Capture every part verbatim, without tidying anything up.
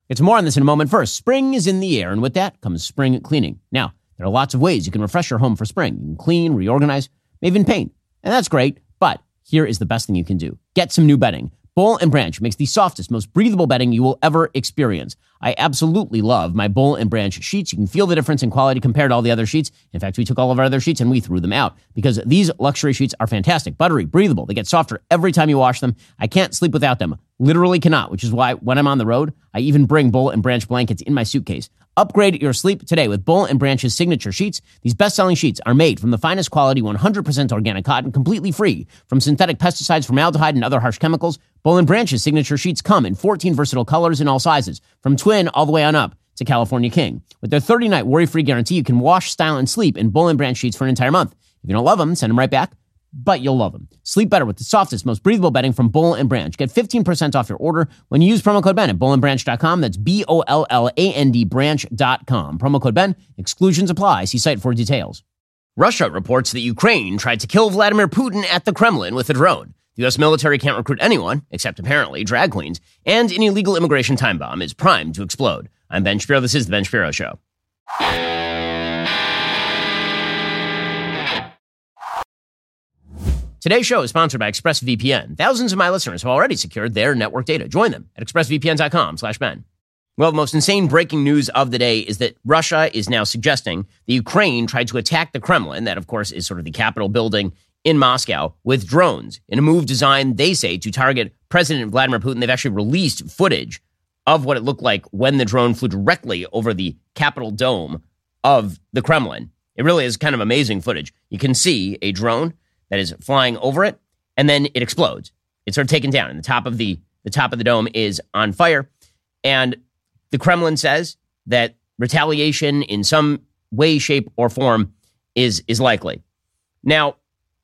It's more on this in a moment. First, spring is in the air, and with that comes spring cleaning. Now, there are lots of ways you can refresh your home for spring. You can clean, reorganize, maybe even paint. And that's great, but here is the best thing you can do. Get some new bedding. Boll and Branch makes the softest, most breathable bedding you will ever experience. I absolutely love my Boll and Branch sheets. You can feel the difference in quality compared to all the other sheets. In fact, we took all of our other sheets and we threw them out because these luxury sheets are fantastic, buttery, breathable. They get softer every time you wash them. I can't sleep without them. Literally cannot, which is why when I'm on the road, I even bring Boll and Branch blankets in my suitcase. Upgrade your sleep today with Boll and Branch's signature sheets. These best-selling sheets are made from the finest quality, one hundred percent organic cotton, completely free from synthetic pesticides, formaldehyde, and other harsh chemicals. Boll and Branch's signature sheets come in fourteen versatile colors in all sizes, from twin all the way on up to California King. With their thirty-night worry-free guarantee, you can wash, style, and sleep in Boll and Branch sheets for an entire month. If you don't love them, send them right back, but you'll love them. Sleep better with the softest, most breathable bedding from Boll and Branch. Get fifteen percent off your order when you use promo code Ben at boll and branch dot com. That's B O L L A N D branch dot com. Promo code Ben. Exclusions apply. See site for details. Russia reports that Ukraine tried to kill Vladimir Putin at the Kremlin with a drone. The U S military can't recruit anyone, except apparently drag queens, and an illegal immigration time bomb is primed to explode. I'm Ben Shapiro. This is The Ben Shapiro Show. Today's show is sponsored by ExpressVPN. Thousands of my listeners have already secured their network data. Join them at expressvpn dot com slash Ben. Well, the most insane breaking news of the day is that Russia is now suggesting that Ukraine tried to attack the Kremlin, that of course is sort of the Capitol building in Moscow, with drones in a move designed, they say, to target President Vladimir Putin. They've actually released footage of what it looked like when the drone flew directly over the Capitol dome of the Kremlin. It really is kind of amazing footage. You can see a drone that is flying over it, and then it explodes. It's sort of taken down, and the top of the the top of the dome is on fire. And the Kremlin says that retaliation in some way, shape, or form is is likely. Now,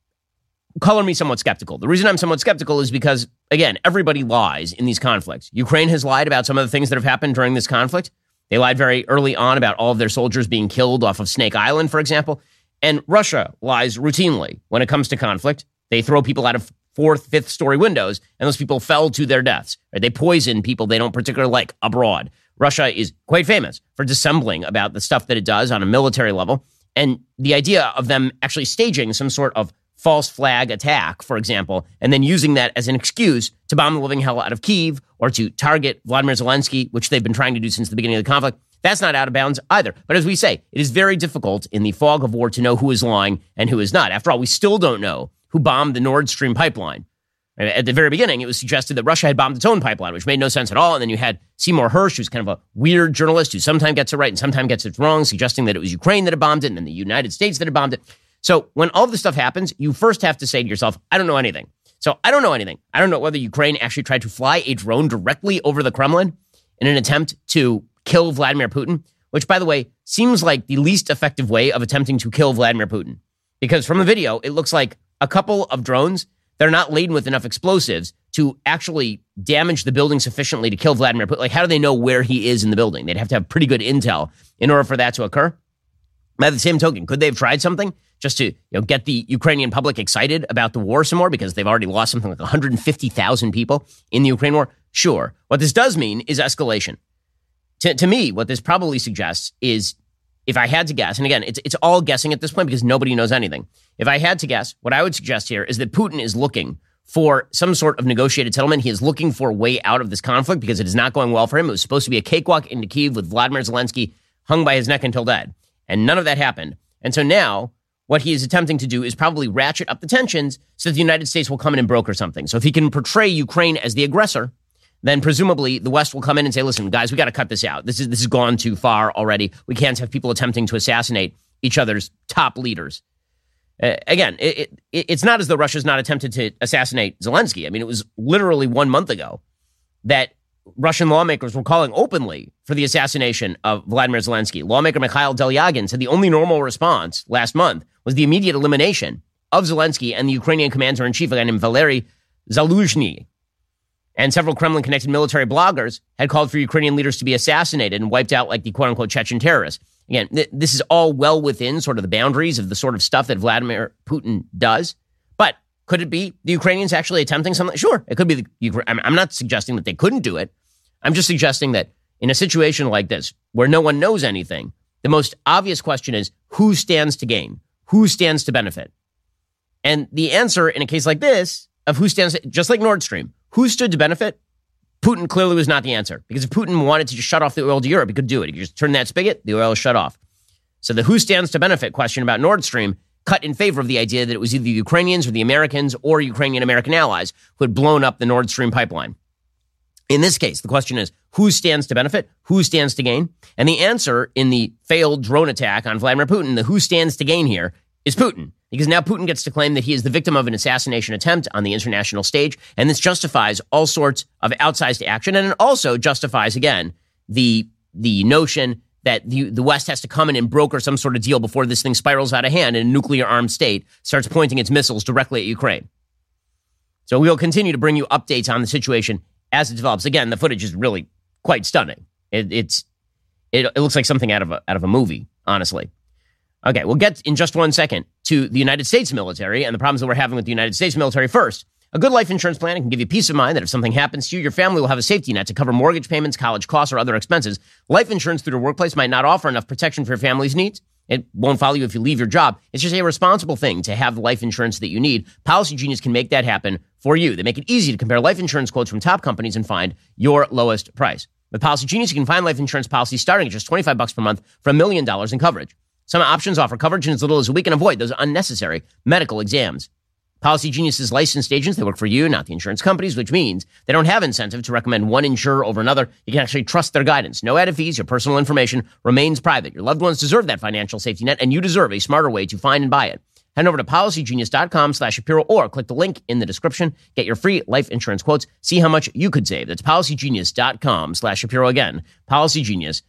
color me somewhat skeptical. The reason I'm somewhat skeptical is because, again, everybody lies in these conflicts. Ukraine has lied about some of the things that have happened during this conflict. They lied very early on about all of their soldiers being killed off of Snake Island, for example. And Russia lies routinely when it comes to conflict. They throw people out of fourth, fifth story windows, and those people fell to their deaths. Right? They poison people they don't particularly like abroad. Russia is quite famous for dissembling about the stuff that it does on a military level. And the idea of them actually staging some sort of false flag attack, for example, and then using that as an excuse to bomb the living hell out of Kyiv or to target Vladimir Zelensky, which they've been trying to do since the beginning of the conflict, that's not out of bounds either. But as we say, it is very difficult in the fog of war to know who is lying and who is not. After all, we still don't know who bombed the Nord Stream pipeline. At the very beginning, it was suggested that Russia had bombed its own pipeline, which made no sense at all. And then you had Seymour Hersh, who's kind of a weird journalist who sometimes gets it right and sometimes gets it wrong, suggesting that it was Ukraine that had bombed it and then the United States that had bombed it. So when all of this stuff happens, you first have to say to yourself, I don't know anything. So I don't know anything. I don't know whether Ukraine actually tried to fly a drone directly over the Kremlin in an attempt to kill Vladimir Putin, which, by the way, seems like the least effective way of attempting to kill Vladimir Putin. Because from the video, it looks like a couple of drones that are not laden with enough explosives to actually damage the building sufficiently to kill Vladimir Putin. Like, how do they know where he is in the building? They'd have to have pretty good intel in order for that to occur. By the same token, could they have tried something just to, you know, get the Ukrainian public excited about the war some more because they've already lost something like one hundred fifty thousand people in the Ukraine war? Sure. What this does mean is escalation. To, to me, what this probably suggests is, if I had to guess, and again, it's it's all guessing at this point because nobody knows anything. If I had to guess, what I would suggest here is that Putin is looking for some sort of negotiated settlement. He is looking for a way out of this conflict because it is not going well for him. It was supposed to be a cakewalk into Kyiv with Vladimir Zelensky hung by his neck until dead. And none of that happened. And so now what he is attempting to do is probably ratchet up the tensions so that the United States will come in and broker something. So if he can portray Ukraine as the aggressor, then presumably the West will come in and say, listen, guys, we got to cut this out. This is this has gone too far already. We can't have people attempting to assassinate each other's top leaders. Uh, again, it, it, it's not as though Russia's not attempted to assassinate Zelensky. I mean, it was literally one month ago that Russian lawmakers were calling openly for the assassination of Vladimir Zelensky. Lawmaker Mikhail Delyagin said the only normal response last month was the immediate elimination of Zelensky and the Ukrainian commander-in-chief, a guy named Valery Zaluzhny. And several Kremlin-connected military bloggers had called for Ukrainian leaders to be assassinated and wiped out like the quote-unquote Chechen terrorists. Again, th- this is all well within sort of the boundaries of the sort of stuff that Vladimir Putin does. But could it be the Ukrainians actually attempting something? Sure, it could be. The, I'm not suggesting that they couldn't do it. I'm just suggesting that in a situation like this, where no one knows anything, the most obvious question is, who stands to gain? Who stands to benefit? And the answer in a case like this of who stands, just like Nord Stream, who stood to benefit? Putin clearly was not the answer, because if Putin wanted to just shut off the oil to Europe, he could do it. He could just turn that spigot, the oil is shut off. So the who stands to benefit question about Nord Stream cut in favor of the idea that it was either the Ukrainians or the Americans or Ukrainian-American allies who had blown up the Nord Stream pipeline. In this case, the question is, who stands to benefit? Who stands to gain? And the answer in the failed drone attack on Vladimir Putin, the who stands to gain here, is Putin. Because now Putin gets to claim that he is the victim of an assassination attempt on the international stage, and this justifies all sorts of outsized action, and it also justifies, again, the the notion that the, the West has to come in and broker some sort of deal before this thing spirals out of hand and a nuclear-armed state starts pointing its missiles directly at Ukraine. So we will continue to bring you updates on the situation as it develops. Again, the footage is really quite stunning. It, it's it, it looks like something out of a, out of a movie, honestly. Okay, we'll get in just one second to the United States military and the problems that we're having with the United States military first. A good life insurance plan can give you peace of mind that if something happens to you, your family will have a safety net to cover mortgage payments, college costs, or other expenses. Life insurance through your workplace might not offer enough protection for your family's needs. It won't follow you if you leave your job. It's just a responsible thing to have the life insurance that you need. Policy Genius can make that happen for you. They make it easy to compare life insurance quotes from top companies and find your lowest price. With Policy Genius, you can find life insurance policies starting at just twenty-five bucks per month for a million dollars in coverage. Some options offer coverage in as little as a week and avoid those unnecessary medical exams. Policy Genius's licensed agents, they work for you, not the insurance companies, which means they don't have incentive to recommend one insurer over another. You can actually trust their guidance. No added fees. Your personal information remains private. Your loved ones deserve that financial safety net, and you deserve a smarter way to find and buy it. Head over to policygenius.com slash Shapiro or click the link in the description. Get your free life insurance quotes. See how much you could save. That's policygenius.com slash Shapiro again. Policygenius.com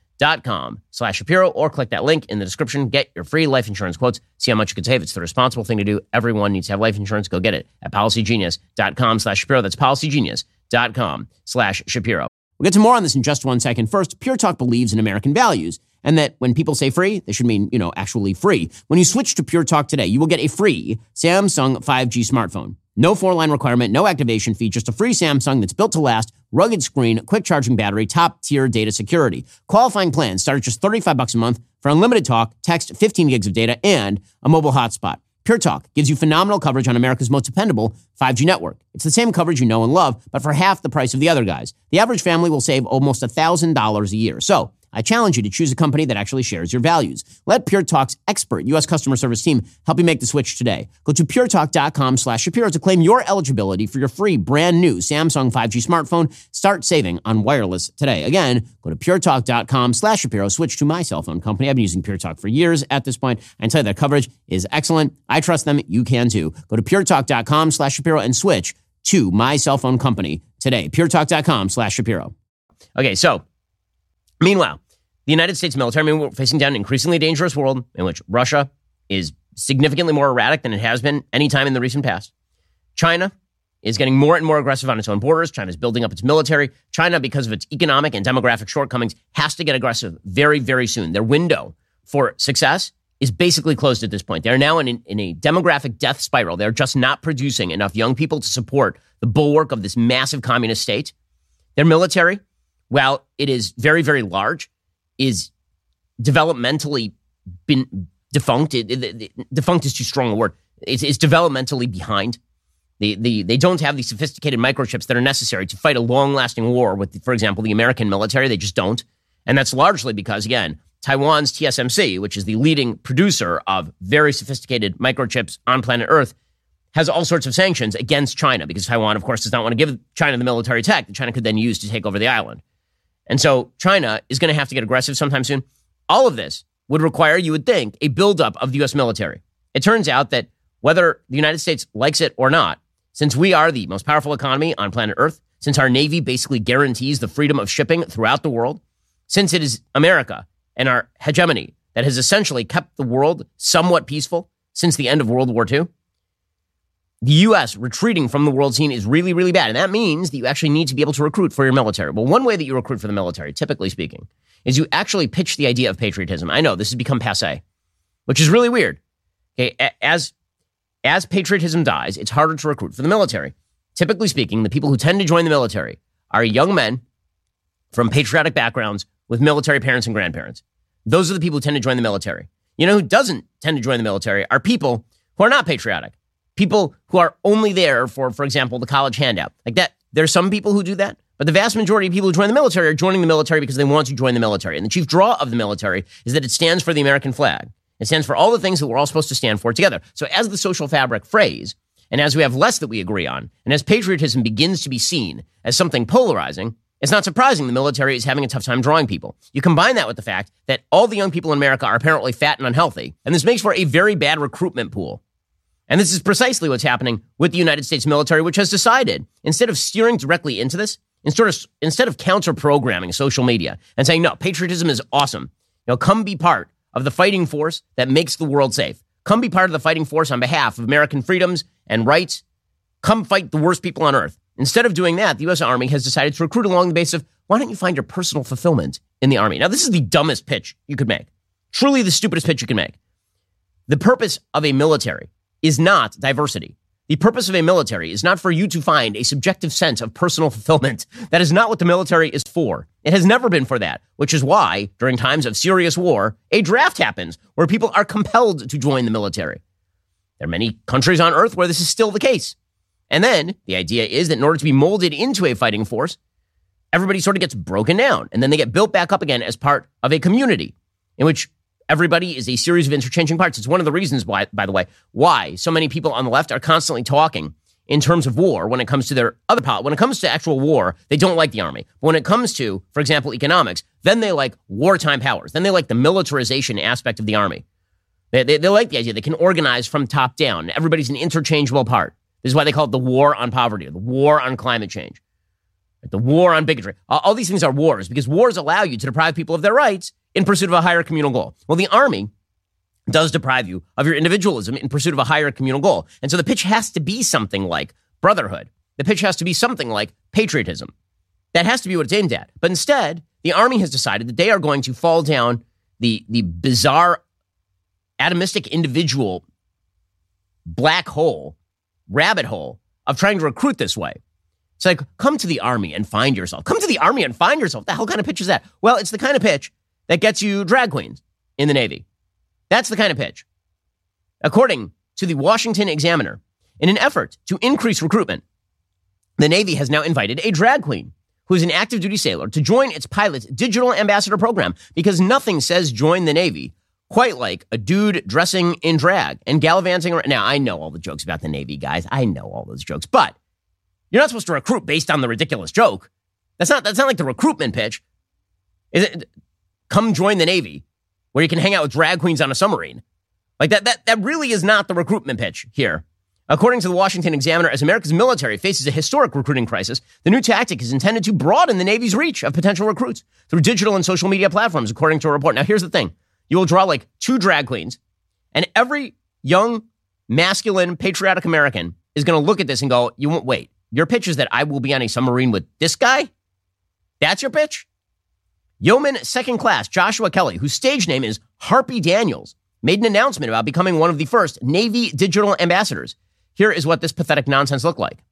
slash Shapiro or click that link in the description. Get your free life insurance quotes. See how much you could save. It's the responsible thing to do. Everyone needs to have life insurance. Go get it at policygenius.com slash Shapiro. That's policygenius.com slash Shapiro. We'll get to more on this in just one second. First, Pure Talk believes in American values, and that when people say free, they should mean, you know, actually free. When you switch to Pure Talk today, you will get a free Samsung five G smartphone. No four-line requirement, no activation fee, just a free Samsung that's built to last, rugged screen, quick charging battery, top-tier data security. Qualifying plans start at just thirty-five bucks a month for unlimited talk, text, fifteen gigs of data, and a mobile hotspot. Pure Talk gives you phenomenal coverage on America's most dependable five G network. It's the same coverage you know and love, but for half the price of the other guys. The average family will save almost one thousand dollars a year. So I challenge you to choose a company that actually shares your values. Let Pure Talk's expert U S customer service team help you make the switch today. Go to puretalk.com slash Shapiro to claim your eligibility for your free brand new Samsung five G smartphone. Start saving on wireless today. Again, go to puretalk.com slash Shapiro. Switch to my cell phone company. I've been using Pure Talk for years at this point. I can tell you that coverage is excellent. I trust them. You can too. Go to puretalk.com slash Shapiro and switch to my cell phone company today. puretalk.com slash Shapiro. Okay, so meanwhile, the United States military, I mean, we're facing down an increasingly dangerous world in which Russia is significantly more erratic than it has been any time in the recent past. China is getting more and more aggressive on its own borders. China is building up its military. China, because of its economic and demographic shortcomings, has to get aggressive very, very soon. Their window for success is basically closed at this point. They're now in, in a demographic death spiral. They're just not producing enough young people to support the bulwark of this massive communist state. Their military, while it is very, very large, is developmentally been defunct. It, it, it, defunct is too strong a word. It's, it's developmentally behind. They, they, they don't have the sophisticated microchips that are necessary to fight a long-lasting war with, for example, the American military. They just don't. And that's largely because, again, Taiwan's T S M C, which is the leading producer of very sophisticated microchips on planet Earth, has all sorts of sanctions against China because Taiwan, of course, does not want to give China the military tech that China could then use to take over the island. And so China is going to have to get aggressive sometime soon. All of this would require, you would think, a buildup of the U S military. It turns out that whether the United States likes it or not, since we are the most powerful economy on planet Earth, since our Navy basically guarantees the freedom of shipping throughout the world, since it is America and our hegemony that has essentially kept the world somewhat peaceful since the end of World War Two, the U S retreating from the world scene is really, really bad. And that means that you actually need to be able to recruit for your military. Well, one way that you recruit for the military, typically speaking, is you actually pitch the idea of patriotism. I know this has become passé, which is really weird. Okay, as, as patriotism dies, it's harder to recruit for the military. Typically speaking, the people who tend to join the military are young men from patriotic backgrounds with military parents and grandparents. Those are the people who tend to join the military. You know who doesn't tend to join the military are people who are not patriotic. People who are only there for, for example, the college handout. Like that, there are some people who do that, but the vast majority of people who join the military are joining the military because they want to join the military. And the chief draw of the military is that it stands for the American flag. It stands for all the things that we're all supposed to stand for together. So as the social fabric frays, and as we have less that we agree on, and as patriotism begins to be seen as something polarizing, it's not surprising the military is having a tough time drawing people. You combine that with the fact that all the young people in America are apparently fat and unhealthy, and this makes for a very bad recruitment pool. And this is precisely what's happening with the United States military, which has decided, instead of steering directly into this, instead of, instead of counter-programming social media and saying, no, patriotism is awesome. You know, come be part of the fighting force that makes the world safe. Come be part of the fighting force on behalf of American freedoms and rights. Come fight the worst people on earth. Instead of doing that, the U S Army has decided to recruit along the basis of, why don't you find your personal fulfillment in the Army? Now, this is the dumbest pitch you could make. Truly the stupidest pitch you can make. The purpose of a military is not diversity. The purpose of a military is not for you to find a subjective sense of personal fulfillment. That is not what the military is for. It has never been for that, which is why, during times of serious war, a draft happens where people are compelled to join the military. There are many countries on earth where this is still the case. And then the idea is that in order to be molded into a fighting force, everybody sort of gets broken down, and then they get built back up again as part of a community in which everybody is a series of interchanging parts. It's one of the reasons why, by the way, why so many people on the left are constantly talking in terms of war when it comes to their other politics. When it comes to actual war, they don't like the army. But when it comes to, for example, economics, then they like wartime powers. Then they like the militarization aspect of the army. They, they, they like the idea they can organize from top down. Everybody's an interchangeable part. This is why they call it the war on poverty, or the war on climate change, the war on bigotry. All, all these things are wars because wars allow you to deprive people of their rights in pursuit of a higher communal goal. Well, the army does deprive you of your individualism in pursuit of a higher communal goal. And so the pitch has to be something like brotherhood. The pitch has to be something like patriotism. That has to be what it's aimed at. But instead, the army has decided that they are going to fall down the, the bizarre, atomistic individual black hole, rabbit hole of trying to recruit this way. It's like, come to the army and find yourself. Come to the army and find yourself. The hell kind of pitch is that? Well, it's the kind of pitch that gets you drag queens in the Navy. That's the kind of pitch. According to the Washington Examiner, in an effort to increase recruitment, the Navy has now invited a drag queen who is an active duty sailor to join its pilot's digital ambassador program because nothing says join the Navy quite like a dude dressing in drag and gallivanting around. Now, I know all the jokes about the Navy, guys. I know all those jokes, but you're not supposed to recruit based on the ridiculous joke. That's not, that's not like the recruitment pitch. Is it, come join the Navy where you can hang out with drag queens on a submarine. Like that, that, that really is not the recruitment pitch here. According to the Washington Examiner, as America's military faces a historic recruiting crisis, the new tactic is intended to broaden the Navy's reach of potential recruits through digital and social media platforms, according to a report. Now, here's the thing. You will draw like two drag queens, and every young, masculine, patriotic American is going to look at this and go, you won't wait. Your pitch is that I will be on a submarine with this guy? That's your pitch? Yeoman Second Class Joshua Kelly, whose stage name is Harpy Daniels, made an announcement about becoming one of the first Navy digital ambassadors. Here is what this pathetic nonsense looked like.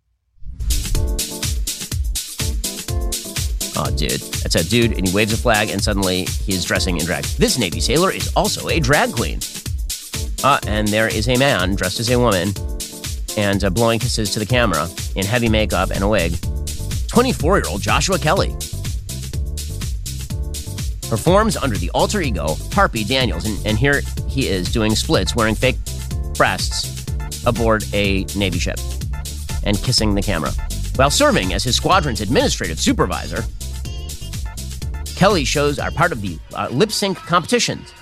Oh, dude. That's a dude, and he waves a flag, and suddenly he's dressing in drag. This Navy sailor is also a drag queen. Uh, and there is a man dressed as a woman and uh, blowing kisses to the camera in heavy makeup and a wig. twenty-four-year-old Joshua Kelly performs under the alter ego Harpy Daniels. And, and here he is doing splits, wearing fake breasts aboard a Navy ship and kissing the camera. While serving as his squadron's administrative supervisor, Kelly shows are part of the uh, lip sync competitions.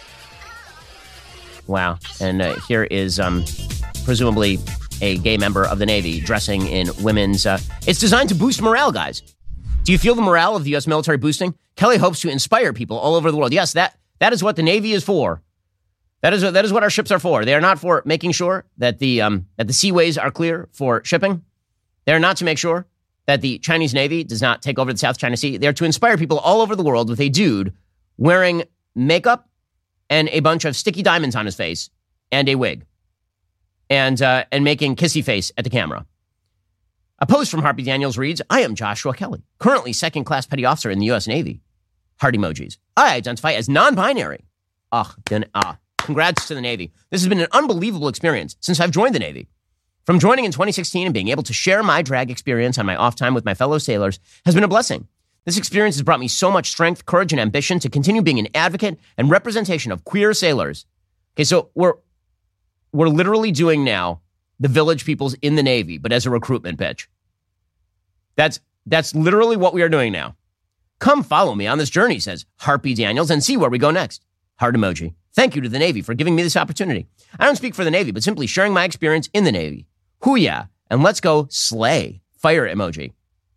Wow. And uh, here is um, presumably a gay member of the Navy dressing in women's... Uh, it's designed to boost morale, guys. Do you feel the morale of the U S military boosting? Kelly hopes to inspire people all over the world. Yes, that that is what the Navy is for. That is, that is what our ships are for. They are not for making sure that the um, that the seaways are clear for shipping. They are not to make sure that the Chinese Navy does not take over the South China Sea. They are to inspire people all over the world with a dude wearing makeup and a bunch of sticky diamonds on his face and a wig and uh, and making kissy face at the camera. A post from Harpy Daniels reads, I am Joshua Kelly, currently second-class petty officer in the U S Navy. Heart emojis. I identify as non-binary. Ah, then ah. Congrats to the Navy. This has been an unbelievable experience since I've joined the Navy. From joining in twenty sixteen and being able to share my drag experience on my off time with my fellow sailors has been a blessing. This experience has brought me so much strength, courage, and ambition to continue being an advocate and representation of queer sailors. Okay, so we're we're literally doing now the Village Peoples in the Navy, but as a recruitment pitch. That's that's literally what we are doing now. Come follow me on this journey, says Harpy Daniels, and see where we go next. Heart emoji. Thank you to the Navy for giving me this opportunity. I don't speak for the Navy, but simply sharing my experience in the Navy. Hoo-yah, and let's go slay. Fire emoji.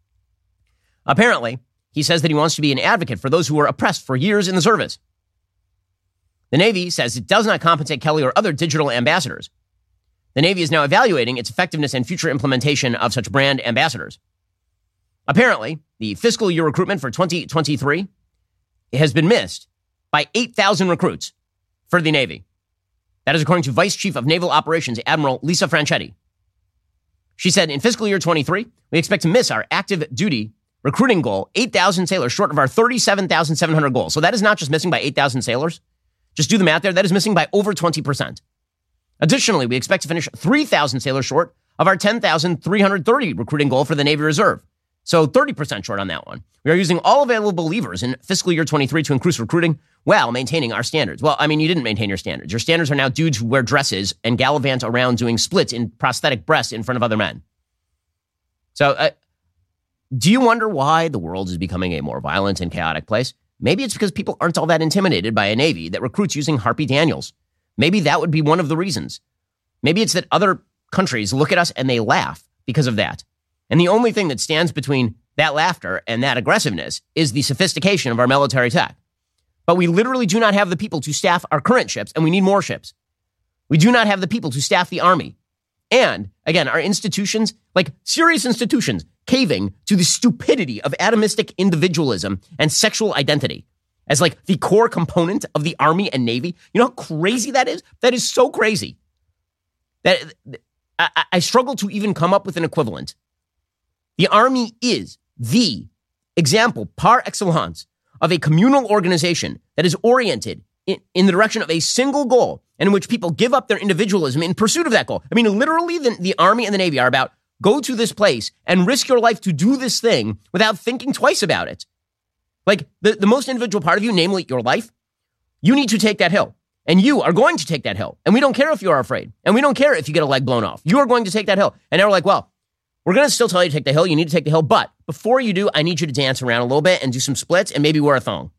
Apparently, he says that he wants to be an advocate for those who were oppressed for years in the service. The Navy says it does not compensate Kelly or other digital ambassadors. The Navy is now evaluating its effectiveness and future implementation of such brand ambassadors. Apparently, the fiscal year recruitment for twenty twenty-three has been missed by eight thousand recruits for the Navy. That is according to Vice Chief of Naval Operations, Admiral Lisa Franchetti. She said, in fiscal year twenty-three, we expect to miss our active duty recruiting goal, eight thousand sailors short of our thirty-seven thousand seven hundred goal. So that is not just missing by eight thousand sailors. Just do the math there. That is missing by over twenty percent. Additionally, we expect to finish three thousand sailors short of our ten thousand three hundred thirty recruiting goal for the Navy Reserve. So thirty percent short on that one. We are using all available levers in fiscal year twenty-three to increase recruiting while maintaining our standards. Well, I mean, you didn't maintain your standards. Your standards are now dudes who wear dresses and gallivant around doing splits in prosthetic breasts in front of other men. So uh, do you wonder why the world is becoming a more violent and chaotic place? Maybe it's because people aren't all that intimidated by a Navy that recruits using Harpy Daniels. Maybe that would be one of the reasons. Maybe it's that other countries look at us and they laugh because of that. And the only thing that stands between that laughter and that aggressiveness is the sophistication of our military tech. But we literally do not have the people to staff our current ships, and we need more ships. We do not have the people to staff the Army. And, again, our institutions, like serious institutions, caving to the stupidity of atomistic individualism and sexual identity as like the core component of the Army and Navy. You know how crazy that is? That is so crazy that I, I struggle to even come up with an equivalent. The Army is the example par excellence of a communal organization that is oriented in, in the direction of a single goal and in which people give up their individualism in pursuit of that goal. I mean, literally, the, the Army and the Navy are about go to this place and risk your life to do this thing without thinking twice about it. Like the, the most individual part of you, namely your life, you need to take that hill. And you are going to take that hill. And we don't care if you are afraid. And we don't care if you get a leg blown off. You are going to take that hill. And now we're like, well, we're going to still tell you to take the hill. You need to take the hill. But before you do, I need you to dance around a little bit and do some splits and maybe wear a thong.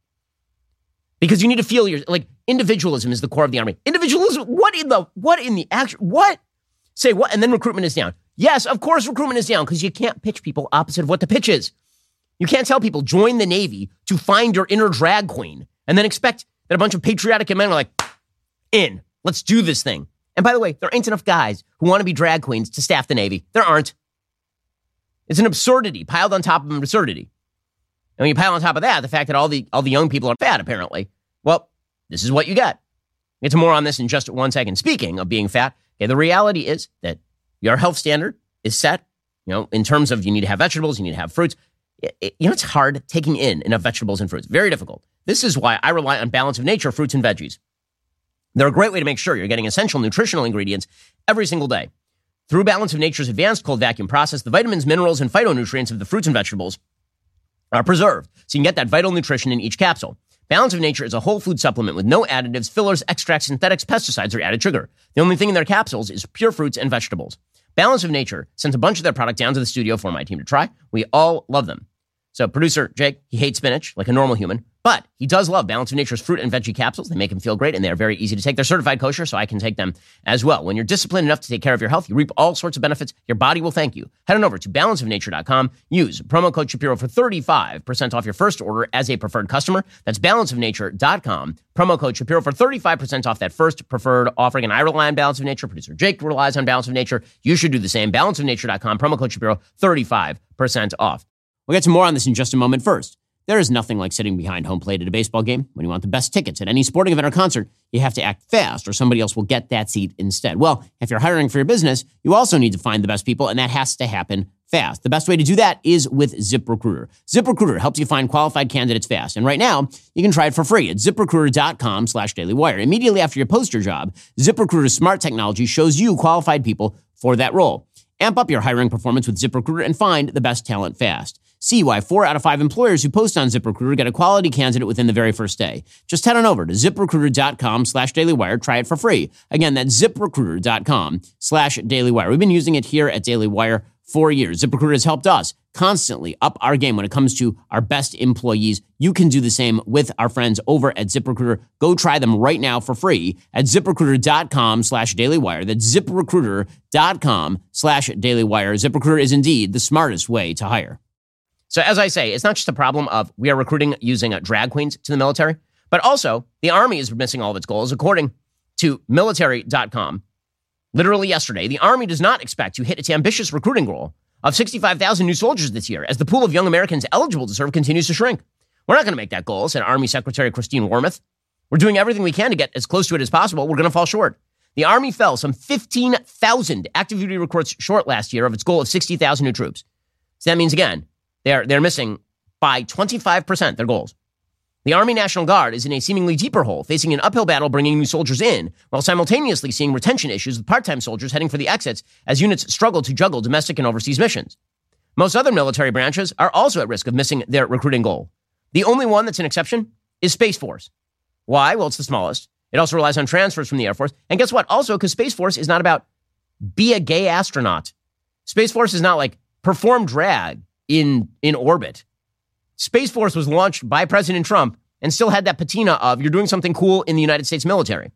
Because you need to feel your, like, individualism is the core of the Army. Individualism, what in the, what in the action, what? Say what? And then recruitment is down. Yes, of course recruitment is down because you can't pitch people opposite of what the pitch is. You can't tell people join the Navy to find your inner drag queen and then expect that a bunch of patriotic men are like, in, let's do this thing. And by the way, there ain't enough guys who want to be drag queens to staff the Navy. There aren't. It's an absurdity piled on top of an absurdity. And when you pile on top of that, the fact that all the all the young people are fat, apparently, well, this is what you get. We'll get to more on this in just one second. Speaking of being fat, okay, the reality is that your health standard is set, you know, in terms of you need to have vegetables, you need to have fruits. It, it, you know, it's hard taking in enough vegetables and fruits. Very difficult. This is why I rely on Balance of Nature fruits and veggies. They're a great way to make sure you're getting essential nutritional ingredients every single day. Through Balance of Nature's advanced cold vacuum process, the vitamins, minerals, and phytonutrients of the fruits and vegetables are preserved, so you can get that vital nutrition in each capsule. Balance of Nature is a whole food supplement with no additives, fillers, extracts, synthetics, pesticides, or added sugar. The only thing in their capsules is pure fruits and vegetables. Balance of Nature sent a bunch of their product down to the studio for my team to try. We all love them. So producer Jake, he hates spinach like a normal human, but he does love Balance of Nature's fruit and veggie capsules. They make him feel great, and they are very easy to take. They're certified kosher, so I can take them as well. When you're disciplined enough to take care of your health, you reap all sorts of benefits. Your body will thank you. Head on over to balance of nature dot com. Use promo code Shapiro for thirty-five percent off your first order as a preferred customer. That's balance of nature dot com. Promo code Shapiro for thirty-five percent off that first preferred offering. And I rely on Balance of Nature. Producer Jake relies on Balance of Nature. You should do the same. balance of nature dot com. Promo code Shapiro, thirty-five percent off. We'll get to more on this in just a moment. First, there is nothing like sitting behind home plate at a baseball game. When you want the best tickets at any sporting event or concert, you have to act fast or somebody else will get that seat instead. Well, if you're hiring for your business, you also need to find the best people, and that has to happen fast. The best way to do that is with ZipRecruiter. ZipRecruiter helps you find qualified candidates fast. And right now, you can try it for free at ZipRecruiter.com slash DailyWire. Immediately after you post your job, ZipRecruiter's smart technology shows you qualified people for that role. Amp up your hiring performance with ZipRecruiter and find the best talent fast. See why four out of five employers who post on ZipRecruiter get a quality candidate within the very first day. Just head on over to ZipRecruiter.com slash DailyWire. Try it for free. Again, that's ZipRecruiter.com slash DailyWire. We've been using it here at Daily Wire for years. ZipRecruiter has helped us constantly up our game when it comes to our best employees. You can do the same with our friends over at ZipRecruiter. Go try them right now for free at ZipRecruiter.com slash DailyWire. That's ZipRecruiter.com slash DailyWire. ZipRecruiter is indeed the smartest way to hire. So as I say, it's not just a problem of we are recruiting using uh, drag queens to the military, but also the Army is missing all of its goals. According to military dot com, literally yesterday, the Army does not expect to hit its ambitious recruiting goal of sixty-five thousand new soldiers this year as the pool of young Americans eligible to serve continues to shrink. We're not going to make that goal, said Army Secretary Christine Wormuth. We're doing everything we can to get as close to it as possible. We're going to fall short. The Army fell some fifteen thousand active duty recruits short last year of its goal of sixty thousand new troops. So that means, again, They're, they're missing by twenty-five percent their goals. The Army National Guard is in a seemingly deeper hole, facing an uphill battle bringing new soldiers in, while simultaneously seeing retention issues with part-time soldiers heading for the exits as units struggle to juggle domestic and overseas missions. Most other military branches are also at risk of missing their recruiting goal. The only one that's an exception is Space Force. Why? Well, it's the smallest. It also relies on transfers from the Air Force. And guess what? Also, because Space Force is not about be a gay astronaut. Space Force is not like perform drag in in orbit. Space Force was launched by President Trump and still had that patina of you're doing something cool in the United States military.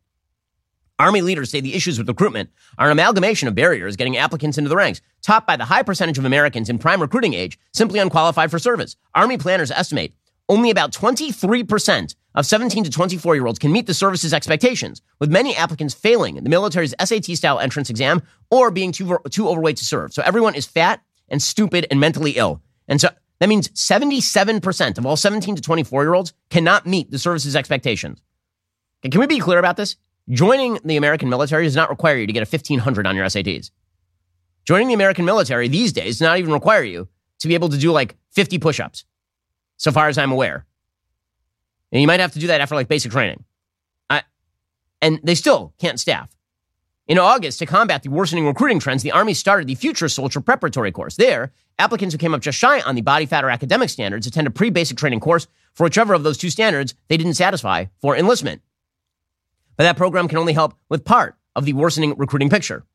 Army leaders say the issues with recruitment are an amalgamation of barriers getting applicants into the ranks, topped by the high percentage of Americans in prime recruiting age simply unqualified for service. Army planners estimate only about twenty-three percent of seventeen to twenty-four-year-olds can meet the service's expectations, with many applicants failing the military's S A T-style entrance exam or being too, too overweight to serve. So everyone is fat and stupid and mentally ill. And so that means seventy-seven percent of all seventeen to twenty-four-year-olds cannot meet the service's expectations. Okay, can we be clear about this? Joining the American military does not require you to get a fifteen hundred on your S A Ts. Joining the American military these days does not even require you to be able to do like fifty push-ups, so far as I'm aware. And you might have to do that after like basic training. I, and they still can't staff. In August, to combat the worsening recruiting trends, the Army started the Future Soldier Preparatory Course. There, applicants who came up just shy on the body fat or academic standards attend a pre-basic training course for whichever of those two standards they didn't satisfy for enlistment. But that program can only help with part of the worsening recruiting picture.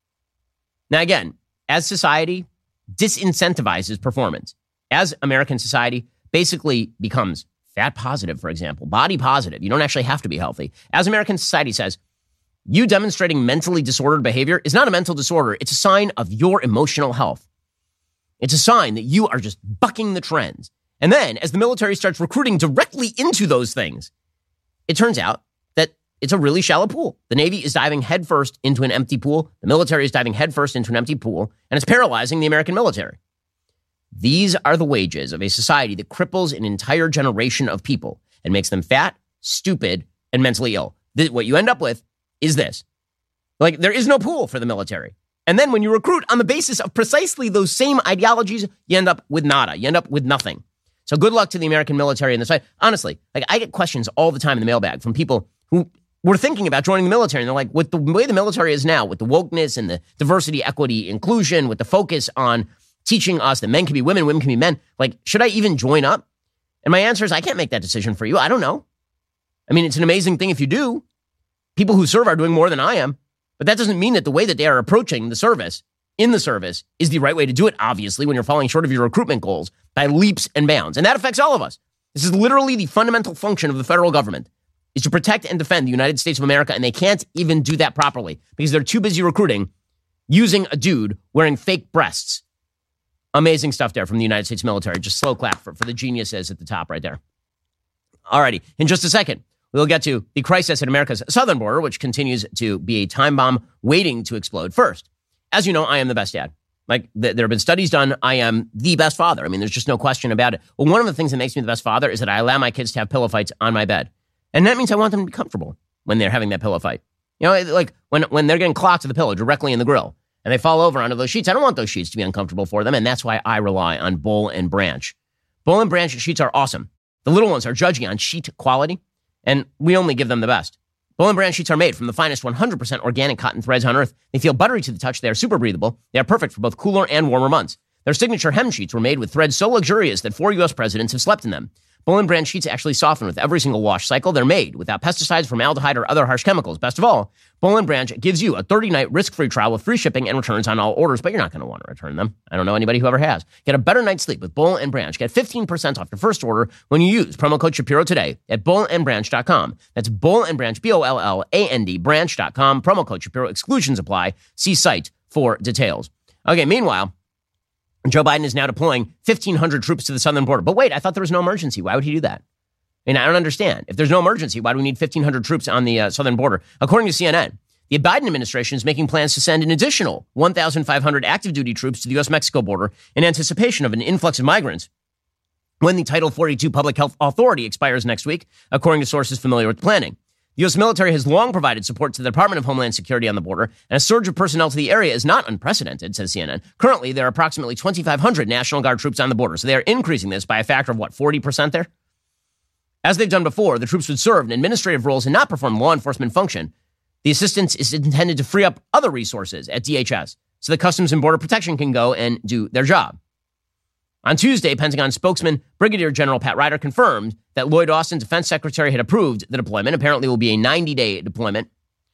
Now again, as society disincentivizes performance, as American society basically becomes fat positive, for example, body positive, you don't actually have to be healthy. As American society says, you demonstrating mentally disordered behavior is not a mental disorder. It's a sign of your emotional health. It's a sign that you are just bucking the trends. And then as the military starts recruiting directly into those things, it turns out that it's a really shallow pool. The Navy is diving headfirst into an empty pool. The military is diving headfirst into an empty pool, and it's paralyzing the American military. These are the wages of a society that cripples an entire generation of people and makes them fat, stupid, and mentally ill. What you end up with is this. Like, there is no pool for the military. And then when you recruit on the basis of precisely those same ideologies, you end up with nada. You end up with nothing. So good luck to the American military in this fight. Honestly, like I get questions all the time in the mailbag from people who were thinking about joining the military. And they're like, with the way the military is now, with the wokeness and the diversity, equity, inclusion, with the focus on teaching us that men can be women, women can be men, like, should I even join up? And my answer is, I can't make that decision for you. I don't know. I mean, it's an amazing thing if you do. People who serve are doing more than I am, but that doesn't mean that the way that they are approaching the service, in the service, is the right way to do it, obviously, when you're falling short of your recruitment goals by leaps and bounds. And that affects all of us. This is literally the fundamental function of the federal government, is to protect and defend the United States of America, and they can't even do that properly because they're too busy recruiting using a dude wearing fake breasts. Amazing stuff there from the United States military. Just slow clap for, for the geniuses at the top right there. Alrighty, in just a second, we'll get to the crisis at America's southern border, which continues to be a time bomb waiting to explode. First, as you know, I am the best dad. Like, th- there have been studies done. I am the best father. I mean, there's just no question about it. Well, one of the things that makes me the best father is that I allow my kids to have pillow fights on my bed. And that means I want them to be comfortable when they're having that pillow fight. You know, like when, when they're getting clocked to the pillow directly in the grill. and they fall over onto those sheets. I don't want those sheets to be uncomfortable for them, and that's why I rely on Boll and Branch. Boll and Branch sheets are awesome. The little ones are judging on sheet quality, and we only give them the best. Boll and Branch sheets are made from the finest one hundred percent organic cotton threads on earth. They feel buttery to the touch. They are super breathable. They are perfect for both cooler and warmer months. Their signature hem sheets were made with threads so luxurious that four U S presidents have slept in them. Boll and Branch sheets actually soften with every single wash cycle. They're made without pesticides, formaldehyde, or other harsh chemicals. Best of all, Boll and Branch gives you a thirty-night risk-free trial with free shipping and returns on all orders, but you're not going to want to return them. I don't know anybody who ever has. Get a better night's sleep with Boll and Branch. Get fifteen percent off your first order when you use promo code Shapiro today at boll and branch dot com. That's Boll and Branch, B O L L A N D, branch dot com. Promo code Shapiro. Exclusions apply. See site for details. Okay, meanwhile, Joe Biden is now deploying fifteen hundred troops to the southern border. But wait, I thought there was no emergency. Why would he do that? I mean, I don't understand. If there's no emergency, why do we need fifteen hundred troops on the uh, southern border? According to C N N, the Biden administration is making plans to send an additional one thousand five hundred active duty troops to the U S Mexico border in anticipation of an influx of migrants when the Title forty-two Public Health Authority expires next week, according to sources familiar with the planning. The U S military has long provided support to the Department of Homeland Security on the border, and a surge of personnel to the area is not unprecedented, says C N N. Currently, there are approximately twenty-five hundred National Guard troops on the border, so they are increasing this by a factor of, what, forty percent there? As they've done before, the troops would serve in administrative roles and not perform law enforcement function. The assistance is intended to free up other resources at D H S so the Customs and Border Protection can go and do their job. On Tuesday, Pentagon spokesman Brigadier General Pat Ryder confirmed that Lloyd Austin, Defense Secretary, had approved the deployment. Apparently, it will be a ninety-day deployment.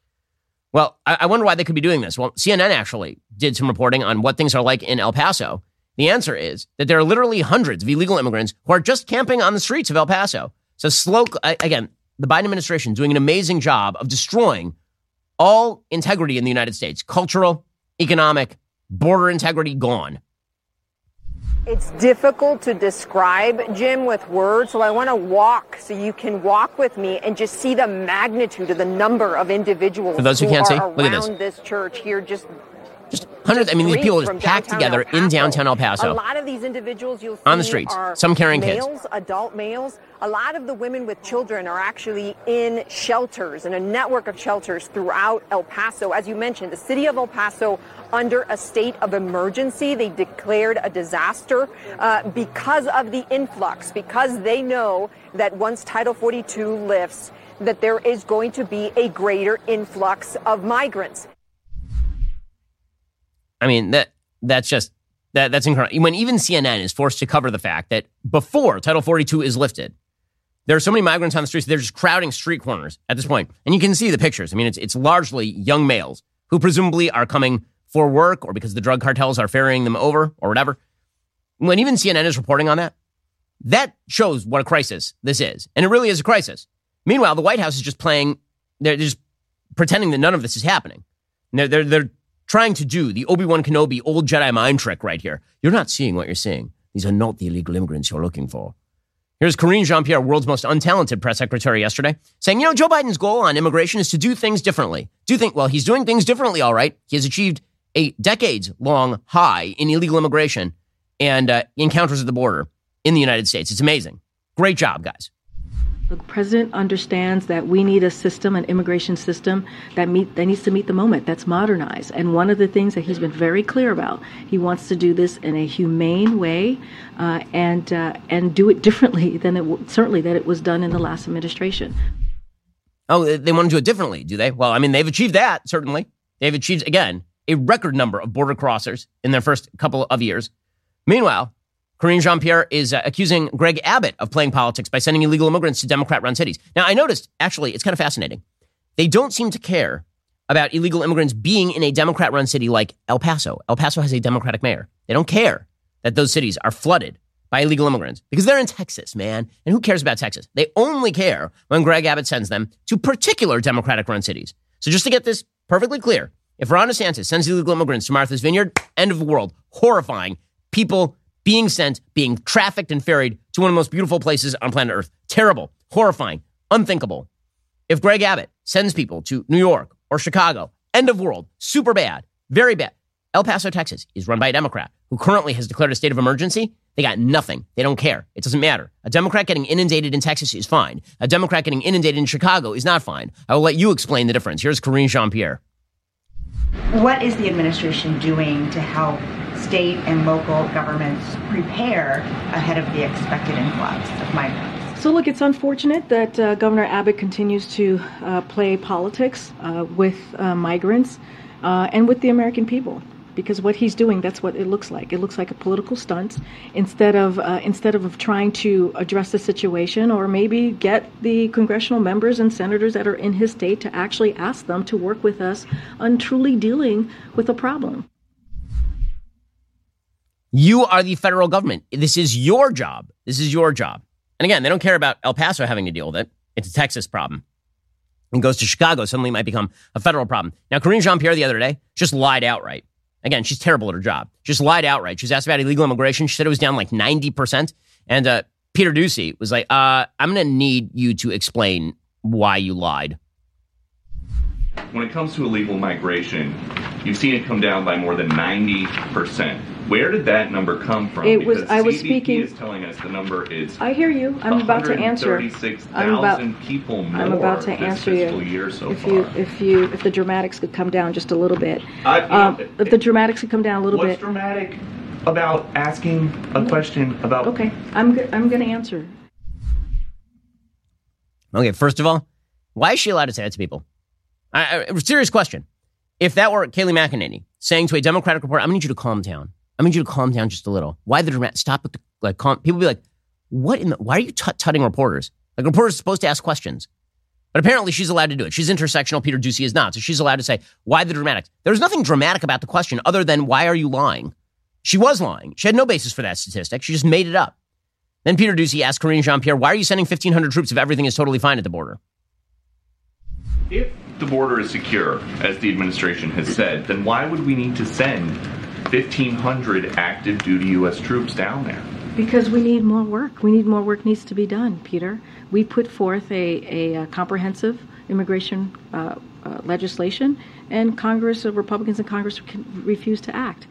Well, I, I wonder why they could be doing this. Well, C N N actually did some reporting on what things are like in El Paso. The answer is that there are literally hundreds of illegal immigrants who are just camping on the streets of El Paso. So slow, again, the Biden administration is doing an amazing job of destroying all integrity in the United States. Cultural, economic, border integrity gone. It's difficult to describe, Jim, with words, so I want to walk so you can walk with me and just see the magnitude of the number of individuals For those who, who can't are see, around look at this. this church here just Just hundreds. I mean, these people are just packed together in downtown El Paso. A lot of these individuals you'll see on the streets, are some carrying males, kids. adult males. A lot of the women with children are actually in shelters and a network of shelters throughout El Paso. As you mentioned, the city of El Paso under a state of emergency. They declared a disaster uh, because of the influx, because they know that once Title forty-two lifts, that there is going to be a greater influx of migrants. I mean, that that's just, that that's incredible. When even C N N is forced to cover the fact that before Title forty-two is lifted, there are so many migrants on the streets, they're just crowding street corners at this point. And you can see the pictures. I mean, it's it's largely young males who presumably are coming for work or because the drug cartels are ferrying them over or whatever. When even C N N is reporting on that, that shows what a crisis this is. And it really is a crisis. Meanwhile, the White House is just playing, they're just pretending that none of this is happening. They're, they're, they're trying to do the Obi-Wan Kenobi old Jedi mind trick right here. You're not seeing what you're seeing. These are not the illegal immigrants you're looking for. Here's Karine Jean-Pierre, world's most untalented press secretary yesterday, saying, you know, Joe Biden's goal on immigration is to do things differently. Do think, well, he's doing things differently, all right. He has achieved a decades-long high in illegal immigration and uh, encounters at the border in the United States. It's amazing. Great job, guys. The president understands that we need a system, an immigration system that meet that needs to meet the moment, that's modernized. And one of the things that he's been very clear about, he wants to do this in a humane way uh, and uh, and do it differently than it w- certainly that it was done in the last administration. Oh, they want to do it differently, do they? Well, I mean, they've achieved that, certainly. They've achieved, again, a record number of border crossers in their first couple of years. Meanwhile, Karine Jean-Pierre is uh, accusing Greg Abbott of playing politics by sending illegal immigrants to Democrat-run cities. Now, I noticed, actually, it's kind of fascinating. They don't seem to care about illegal immigrants being in a Democrat-run city like El Paso. El Paso has a Democratic mayor. They don't care that those cities are flooded by illegal immigrants because they're in Texas, man. And who cares about Texas? They only care when Greg Abbott sends them to particular Democratic-run cities. So just to get this perfectly clear, if Ron DeSantis sends illegal immigrants to Martha's Vineyard, end of the world. Horrifying. People being sent, being trafficked and ferried to one of the most beautiful places on planet Earth. Terrible, horrifying, unthinkable. If Greg Abbott sends people to New York or Chicago, end of world, super bad, very bad. El Paso, Texas is run by a Democrat who currently has declared a state of emergency. They got nothing. They don't care. It doesn't matter. A Democrat getting inundated in Texas is fine. A Democrat getting inundated in Chicago is not fine. I will let you explain the difference. Here's Karine Jean-Pierre. What is the administration doing to help state and local governments prepare ahead of the expected influx of migrants? So look, it's unfortunate that uh, Governor Abbott continues to uh, play politics uh, with uh, migrants uh, and with the American people. Because what he's doing, that's what it looks like. It looks like a political stunt instead of uh, instead of trying to address the situation or maybe get the congressional members and senators that are in his state to actually ask them to work with us on truly dealing with the problem. You are the federal government. This is your job. This is your job. And again, they don't care about El Paso having to deal with it. It's a Texas problem. And goes to Chicago, suddenly it might become a federal problem. Now, Karine Jean-Pierre the other day just lied outright. Again, she's terrible at her job. Just lied outright. She was asked about illegal immigration. She said it was down like ninety percent. And uh, Peter Doocy was like, uh, I'm going to need you to explain why you lied. When it comes to illegal migration, you've seen it come down by more than ninety percent. Where did that number come from? It was. Because I was C B P speaking. Is telling us the number is. I hear you. I'm about to answer. one hundred thirty-six I'm about. thousand people more I'm about to this answer fiscal you. year so if far. you, if you, if the dramatics could come down just a little bit. I, um, know, if the dramatics could come down a little what's bit. What's dramatic about asking a question about? Okay, I'm. Go- I'm going to answer. Okay, first of all, why is she allowed to say that to people? I, I, serious question. If that were Kayleigh McEnany saying to a Democratic reporter, I'm going to need you to calm down. I need you to calm down just a little. Why the dramatic? Stop with the, like, calm. People be like, what in the, why are you tut-tutting reporters? Like, reporters are supposed to ask questions. But apparently she's allowed to do it. She's intersectional. Peter Doocy is not. So she's allowed to say, why the dramatics? There's nothing dramatic about the question other than, why are you lying? She was lying. She had no basis for that statistic. She just made it up. Then Peter Doocy asked Karine Jean-Pierre, why are you sending fifteen hundred troops if everything is totally fine at the border? If the border is secure, as the administration has said, then why would we need to send fifteen hundred active duty U S troops down there? Because we need more work. We need more work needs to be done, Peter. We put forth a, a, a comprehensive immigration uh, uh, legislation, and Congress, uh, Republicans in Congress can refuse to act.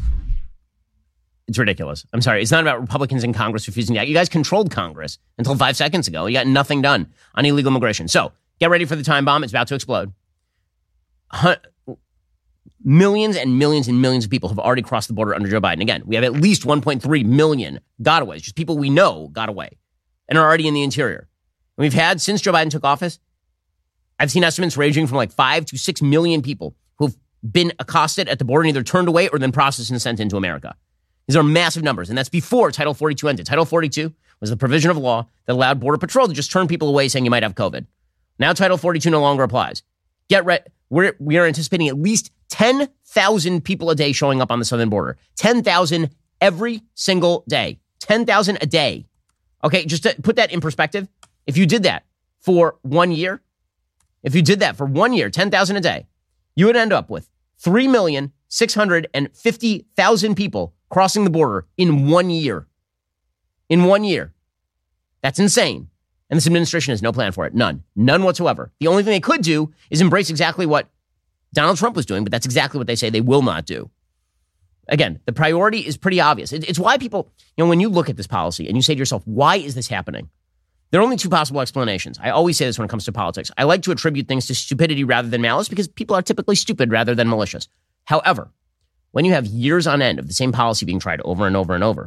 It's ridiculous. I'm sorry. It's not about Republicans in Congress refusing to act. You guys controlled Congress until five seconds ago. You got nothing done on illegal immigration. So get ready for the time bomb. It's about to explode. Hun- Millions and millions and millions of people have already crossed the border under Joe Biden. Again, we have at least one point three million gotaways, just people we know got away and are already in the interior. And we've had, since Joe Biden took office, I've seen estimates ranging from like five to six million people who've been accosted at the border and either turned away or then processed and sent into America. These are massive numbers, and that's before Title forty-two ended. Title forty-two was the provision of law that allowed Border Patrol to just turn people away saying you might have COVID. Now Title forty-two no longer applies. Get ready. We're, we are anticipating at least ten thousand people a day showing up on the southern border. ten thousand every single day. ten thousand a day. Okay, just to put that in perspective, if you did that for one year, if you did that for one year, ten thousand a day, you would end up with three million six hundred fifty thousand people crossing the border in one year. In one year. That's insane. And this administration has no plan for it. None. None whatsoever. The only thing they could do is embrace exactly what Donald Trump was doing, but that's exactly what they say they will not do. Again, the priority is pretty obvious. It's why people, you know, when you look at this policy and you say to yourself, why is this happening? There are only two possible explanations. I always say this when it comes to politics. I like to attribute things to stupidity rather than malice because people are typically stupid rather than malicious. However, when you have years on end of the same policy being tried over and over and over,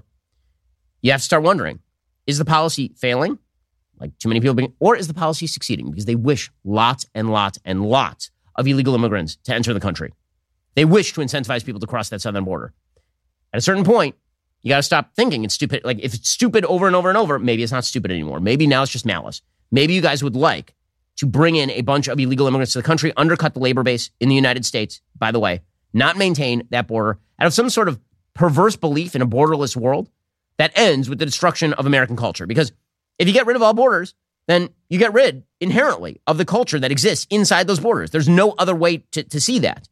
you have to start wondering, is the policy failing? Like too many people being, or is the policy succeeding? Because they wish lots and lots and lots of illegal immigrants to enter the country. They wish to incentivize people to cross that southern border. At a certain point, you got to stop thinking it's stupid. Like if it's stupid over and over and over, maybe it's not stupid anymore. Maybe now it's just malice. Maybe you guys would like to bring in a bunch of illegal immigrants to the country, undercut the labor base in the United States, by the way, not maintain that border out of some sort of perverse belief in a borderless world that ends with the destruction of American culture. Because if you get rid of all borders, then you get rid inherently of the culture that exists inside those borders. There's no other way to, to see that.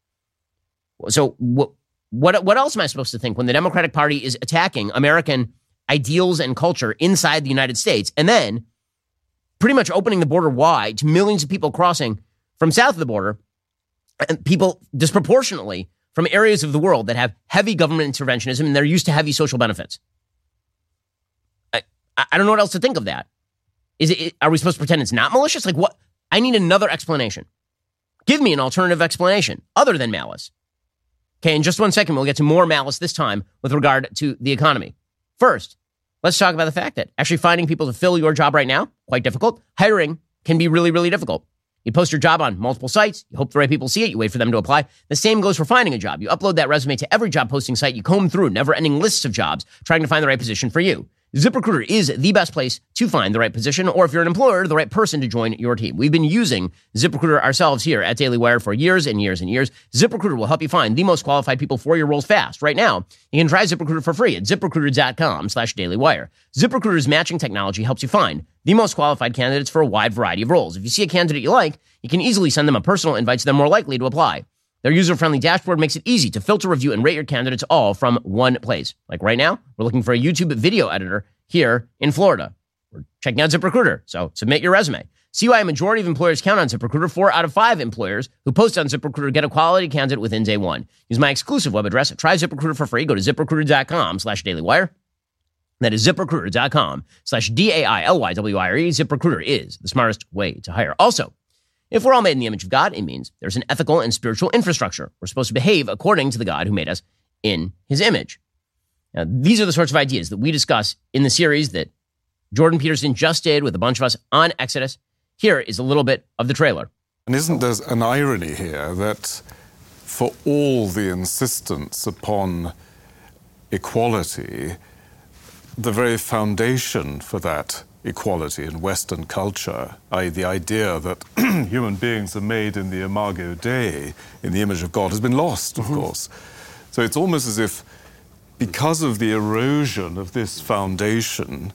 So what, what, what else am I supposed to think when the Democratic Party is attacking American ideals and culture inside the United States and then pretty much opening the border wide to millions of people crossing from south of the border and people disproportionately from areas of the world that have heavy government interventionism and they're used to heavy social benefits? I, I don't know what else to think of that. Is it, are we supposed to pretend it's not malicious? Like what? I need another explanation. Give me an alternative explanation other than malice. Okay, in just one second, we'll get to more malice this time with regard to the economy. First, let's talk about the fact that actually finding people to fill your job right now, quite difficult. Hiring can be really, really difficult. You post your job on multiple sites. You hope the right people see it. You wait for them to apply. The same goes for finding a job. You upload that resume to every job posting site. You comb through never-ending lists of jobs trying to find the right position for you. ZipRecruiter is the best place to find the right position, or if you're an employer, the right person to join your team. We've been using ZipRecruiter ourselves here at Daily Wire for years and years and years. ZipRecruiter will help you find the most qualified people for your roles fast. Right now, you can try ZipRecruiter for free at ZipRecruiter.com slash DailyWire. ZipRecruiter's matching technology helps you find the most qualified candidates for a wide variety of roles. If you see a candidate you like, you can easily send them a personal invite so they're more likely to apply. Their user-friendly dashboard makes it easy to filter, review, and rate your candidates all from one place. Like right now, we're looking for a YouTube video editor here in Florida. We're checking out ZipRecruiter, so submit your resume. See why a majority of employers count on ZipRecruiter. Four out of five employers who post on ZipRecruiter get a quality candidate within day one. Use my exclusive web address. Try ZipRecruiter for free. Go to ZipRecruiter.com slash DailyWire. That is ZipRecruiter.com slash D-A-I-L-Y-W-I-R-E. ZipRecruiter is the smartest way to hire. Also, if we're all made in the image of God, it means there's an ethical and spiritual infrastructure. We're supposed to behave according to the God who made us in his image. Now, these are the sorts of ideas that we discuss in the series that Jordan Peterson just did with a bunch of us on Exodus. Here is a little bit of the trailer. And isn't there an irony here that for all the insistence upon equality, the very foundation for that equality in Western culture, that is the idea that human beings are made in the imago Dei, in the image of God, has been lost, of mm-hmm. course. So it's almost as if, because of the erosion of this foundation,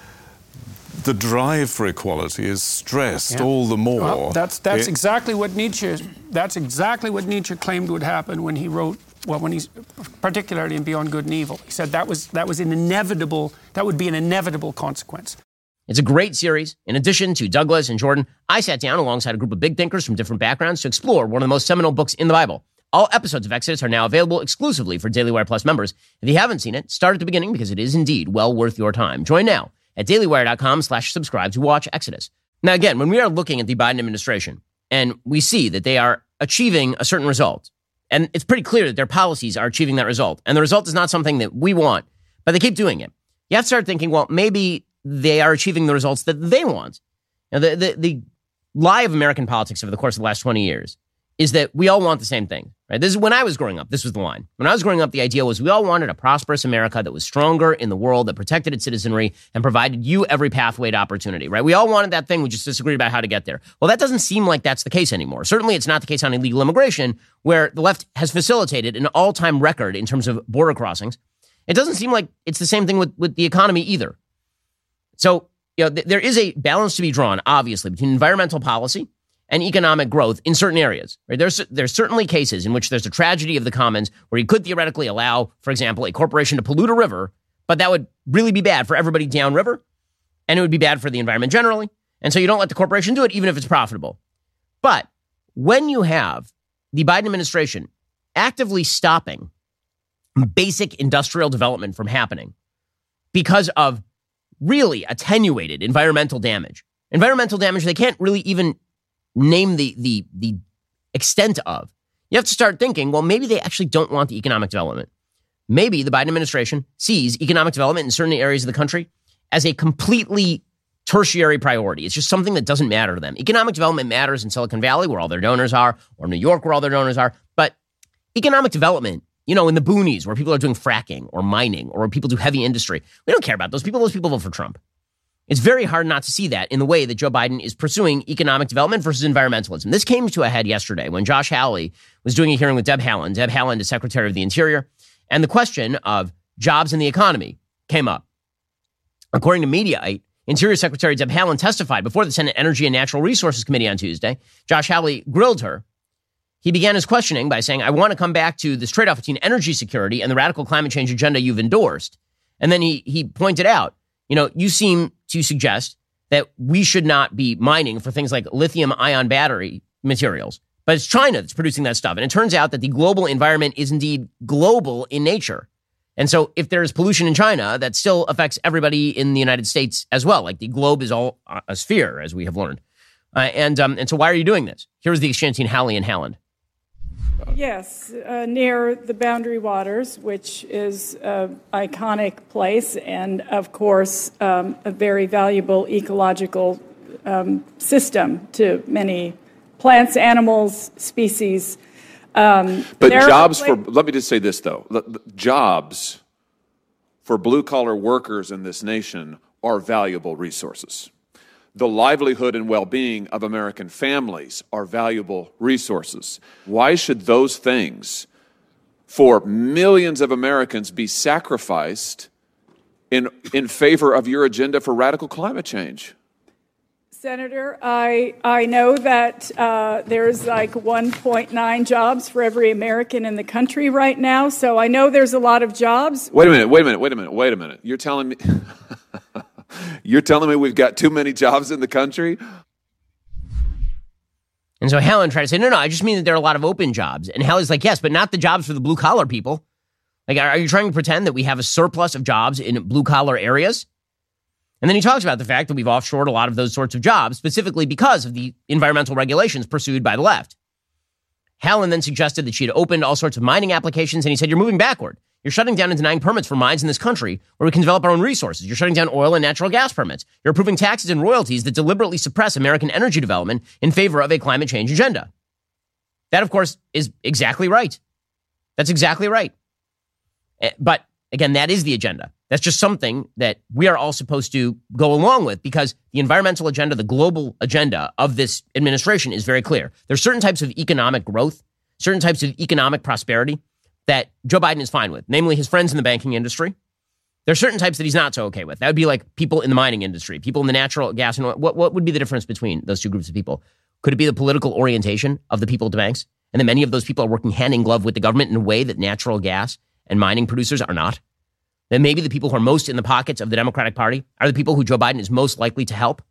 the drive for equality is stressed yeah. all the more. Well, that's that's it, exactly what Nietzsche that's exactly what Nietzsche claimed would happen when he wrote well when he's particularly in Beyond Good and Evil. He said that was that was an inevitable that would be an inevitable consequence. It's a great series. In addition to Douglas and Jordan, I sat down alongside a group of big thinkers from different backgrounds to explore one of the most seminal books in the Bible. All episodes of Exodus are now available exclusively for Daily Wire Plus members. If you haven't seen it, start at the beginning because it is indeed well worth your time. Join now at dailywire.com slash subscribe to watch Exodus. Now, again, when we are looking at the Biden administration and we see that they are achieving a certain result, and it's pretty clear that their policies are achieving that result, and the result is not something that we want, but they keep doing it. You have to start thinking, well, maybe they are achieving the results that they want. Now, the, the, the lie of American politics over the course of the last twenty years is that we all want the same thing, right? This is when I was growing up. This was the line. When I was growing up, the idea was we all wanted a prosperous America that was stronger in the world, that protected its citizenry and provided you every pathway to opportunity, right? We all wanted that thing. We just disagreed about how to get there. Well, that doesn't seem like that's the case anymore. Certainly, it's not the case on illegal immigration, where the left has facilitated an all-time record in terms of border crossings. It doesn't seem like it's the same thing with, with the economy either. So, you know, th- there is a balance to be drawn, obviously, between environmental policy and economic growth in certain areas. Right? There's there's certainly cases in which there's a tragedy of the commons where you could theoretically allow, for example, a corporation to pollute a river, but that would really be bad for everybody downriver, and it would be bad for the environment generally. And so you don't let the corporation do it, even if it's profitable. But when you have the Biden administration actively stopping basic industrial development from happening because of really attenuated environmental damage, environmental damage they can't really even name the the the extent of, you have to start thinking, well, maybe they actually don't want the economic development. Maybe the Biden administration sees economic development in certain areas of the country as a completely tertiary priority. It's just something that doesn't matter to them. Economic development matters in Silicon Valley, where all their donors are, or New York, where all their donors are. But economic development, you know, in the boonies, where people are doing fracking or mining, or where people do heavy industry, we don't care about those people. Those people vote for Trump. It's very hard not to see that in the way that Joe Biden is pursuing economic development versus environmentalism. This came to a head yesterday when Josh Hawley was doing a hearing with Deb Haaland. Deb Haaland is Secretary of the Interior. And the question of jobs in the economy came up. According to Mediaite, Interior Secretary Deb Haaland testified before the Senate Energy and Natural Resources Committee on Tuesday. Josh Hawley grilled her. He began his questioning by saying, I want to come back to this trade-off between energy security and the radical climate change agenda you've endorsed. And then he he pointed out, you know, you seem to suggest that we should not be mining for things like lithium ion battery materials, but it's China that's producing that stuff. And it turns out that the global environment is indeed global in nature. And so if there's pollution in China, that still affects everybody in the United States as well. Like the globe is all a sphere, as we have learned. Uh, and um, and so why are you doing this? Here's the exchange between Hallie and Haaland. Yes, uh, near the Boundary Waters, which is an iconic place and, of course, um, a very valuable ecological um, system to many plants, animals, species. Um, but jobs for, let me just say this, though. Jobs for blue-collar workers in this nation are valuable resources. The livelihood and well-being of American families are valuable resources. Why should those things for millions of Americans be sacrificed in, in favor of your agenda for radical climate change? Senator, I, I know that uh, there's like one point nine jobs for every American in the country right now, so I know there's a lot of jobs. Wait a minute, wait a minute, wait a minute, wait a minute. You're telling me... You're telling me we've got too many jobs in the country? And so Helen tried to say, no, no, I just mean that there are a lot of open jobs. And Hallie's like, yes, but not the jobs for the blue-collar people. Like, are you trying to pretend that we have a surplus of jobs in blue-collar areas? And then he talks about the fact that we've offshored a lot of those sorts of jobs, specifically because of the environmental regulations pursued by the left. Helen then suggested that she had opened all sorts of mining applications, and he said, you're moving backward. You're shutting down and denying permits for mines in this country where we can develop our own resources. You're shutting down oil and natural gas permits. You're approving taxes and royalties that deliberately suppress American energy development in favor of a climate change agenda. That, of course, is exactly right. That's exactly right. But, again, that is the agenda. That's just something that we are all supposed to go along with because the environmental agenda, the global agenda of this administration is very clear. There's certain types of economic growth, certain types of economic prosperity that Joe Biden is fine with, namely his friends in the banking industry. There are certain types that he's not so okay with. That would be like people in the mining industry, people in the natural gas and oil. What, what would be the difference between those two groups of people? Could it be the political orientation of the people at the banks? And that many of those people are working hand in glove with the government in a way that natural gas and mining producers are not? Then maybe the people who are most in the pockets of the Democratic Party are the people who Joe Biden is most likely to help.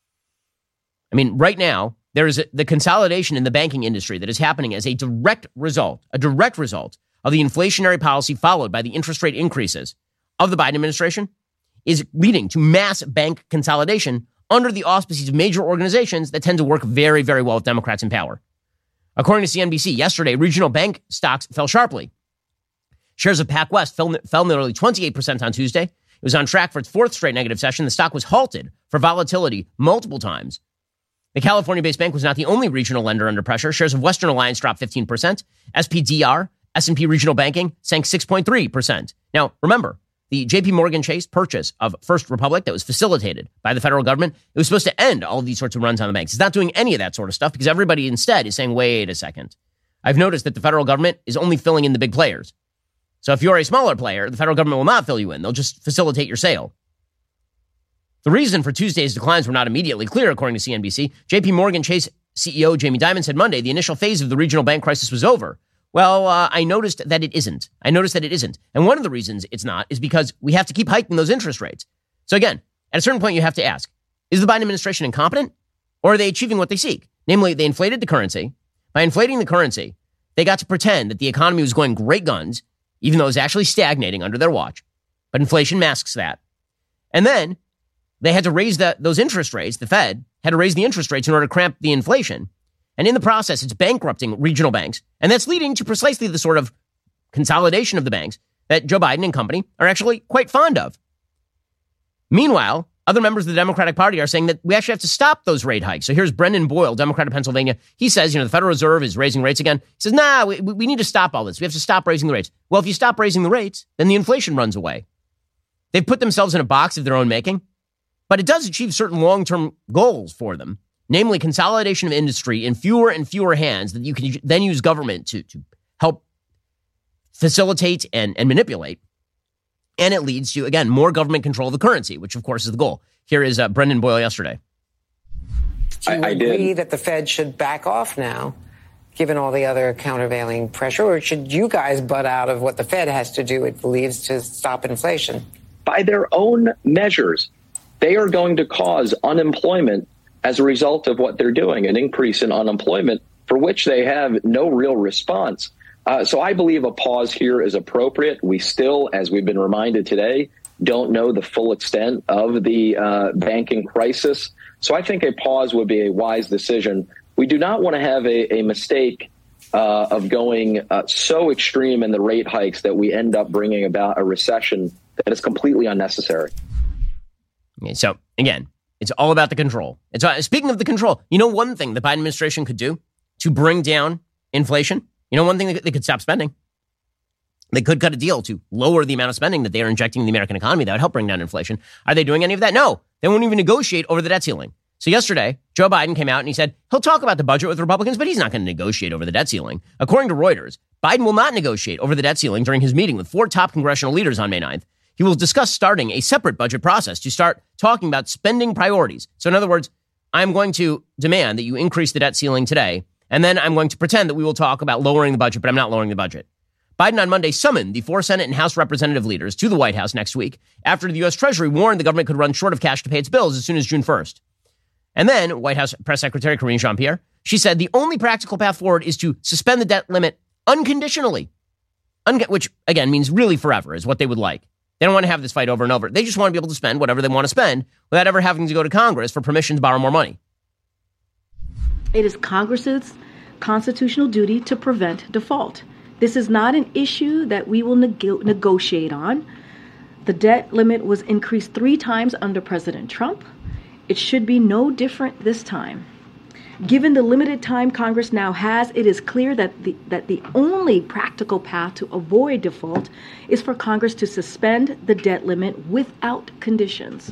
I mean, right now, there is a, the consolidation in the banking industry that is happening as a direct result, a direct result of the inflationary policy followed by the interest rate increases of the Biden administration is leading to mass bank consolidation under the auspices of major organizations that tend to work very, very well with Democrats in power. According to C N B C, yesterday, regional bank stocks fell sharply. Shares of PacWest fell, fell nearly twenty-eight percent on Tuesday. It was on track for its fourth straight negative session. The stock was halted for volatility multiple times. The California-based bank was not the only regional lender under pressure. Shares of Western Alliance dropped fifteen percent. S P D R, S and P Regional Banking, sank six point three percent. Now, remember, the J P Morgan Chase purchase of First Republic that was facilitated by the federal government, it was supposed to end all of these sorts of runs on the banks. It's not doing any of that sort of stuff because everybody instead is saying, wait a second. I've noticed that the federal government is only filling in the big players. So if you're a smaller player, the federal government will not fill you in. They'll just facilitate your sale. The reason for Tuesday's declines were not immediately clear, according to C N B C. J P Morgan Chase C E O Jamie Dimon said Monday the initial phase of the regional bank crisis was over. Well, uh, I noticed that it isn't. I noticed that it isn't. And one of the reasons it's not is because we have to keep hiking those interest rates. So again, at a certain point, you have to ask, is the Biden administration incompetent or are they achieving what they seek? Namely, they inflated the currency. By inflating the currency, they got to pretend that the economy was going great guns, even though it was actually stagnating under their watch. But inflation masks that. And then they had to raise the, those interest rates. The Fed had to raise the interest rates in order to cramp the inflation. And in the process, it's bankrupting regional banks. And that's leading to precisely the sort of consolidation of the banks that Joe Biden and company are actually quite fond of. Meanwhile, other members of the Democratic Party are saying that we actually have to stop those rate hikes. So here's Brendan Boyle, Democrat of Pennsylvania. He says, you know, the Federal Reserve is raising rates again. He says, nah, we, we need to stop all this. We have to stop raising the rates. Well, if you stop raising the rates, then the inflation runs away. They've put themselves in a box of their own making, but it does achieve certain long-term goals for them, namely consolidation of industry in fewer and fewer hands that you can then use government to, to help facilitate and, and manipulate. And it leads to, again, more government control of the currency, which, of course, is the goal. Here is uh, Brendan Boyle yesterday. Do you I, I agree did. that the Fed should back off now, given all the other countervailing pressure, or should you guys butt out of what the Fed has to do, it believes, to stop inflation? By their own measures, they are going to cause unemployment as a result of what they're doing, an increase in unemployment for which they have no real response. Uh, so I believe a pause here is appropriate. We still, as we've been reminded today, don't know the full extent of the uh, banking crisis. So I think a pause would be a wise decision. We do not want to have a, a mistake uh, of going uh, so extreme in the rate hikes that we end up bringing about a recession that is completely unnecessary. Okay, so again, it's all about the control. It's uh, speaking of the control, you know, one thing the Biden administration could do to bring down inflation. You know, one thing, they could stop spending. They could cut a deal to lower the amount of spending that they are injecting in the American economy that would help bring down inflation. Are they doing any of that? No, they won't even negotiate over the debt ceiling. So yesterday, Joe Biden came out and he said he'll talk about the budget with Republicans, but he's not going to negotiate over the debt ceiling. According to Reuters, Biden will not negotiate over the debt ceiling during his meeting with four top congressional leaders on May ninth. He will discuss starting a separate budget process to start talking about spending priorities. So in other words, I'm going to demand that you increase the debt ceiling today, and then I'm going to pretend that we will talk about lowering the budget, but I'm not lowering the budget. Biden on Monday summoned the four Senate and House representative leaders to the White House next week after the U S Treasury warned the government could run short of cash to pay its bills as soon as June first. And then White House Press Secretary Karine Jean-Pierre, she said the only practical path forward is to suspend the debt limit unconditionally, Un- which, again, means really forever is what they would like. They don't want to have this fight over and over. They just want to be able to spend whatever they want to spend without ever having to go to Congress for permission to borrow more money. It is Congress's constitutional duty to prevent default. This is not an issue that we will neg- negotiate on. The debt limit was increased three times under President Trump. It should be no different this time. Given the limited time Congress now has, it is clear that the, that the only practical path to avoid default is for Congress to suspend the debt limit without conditions.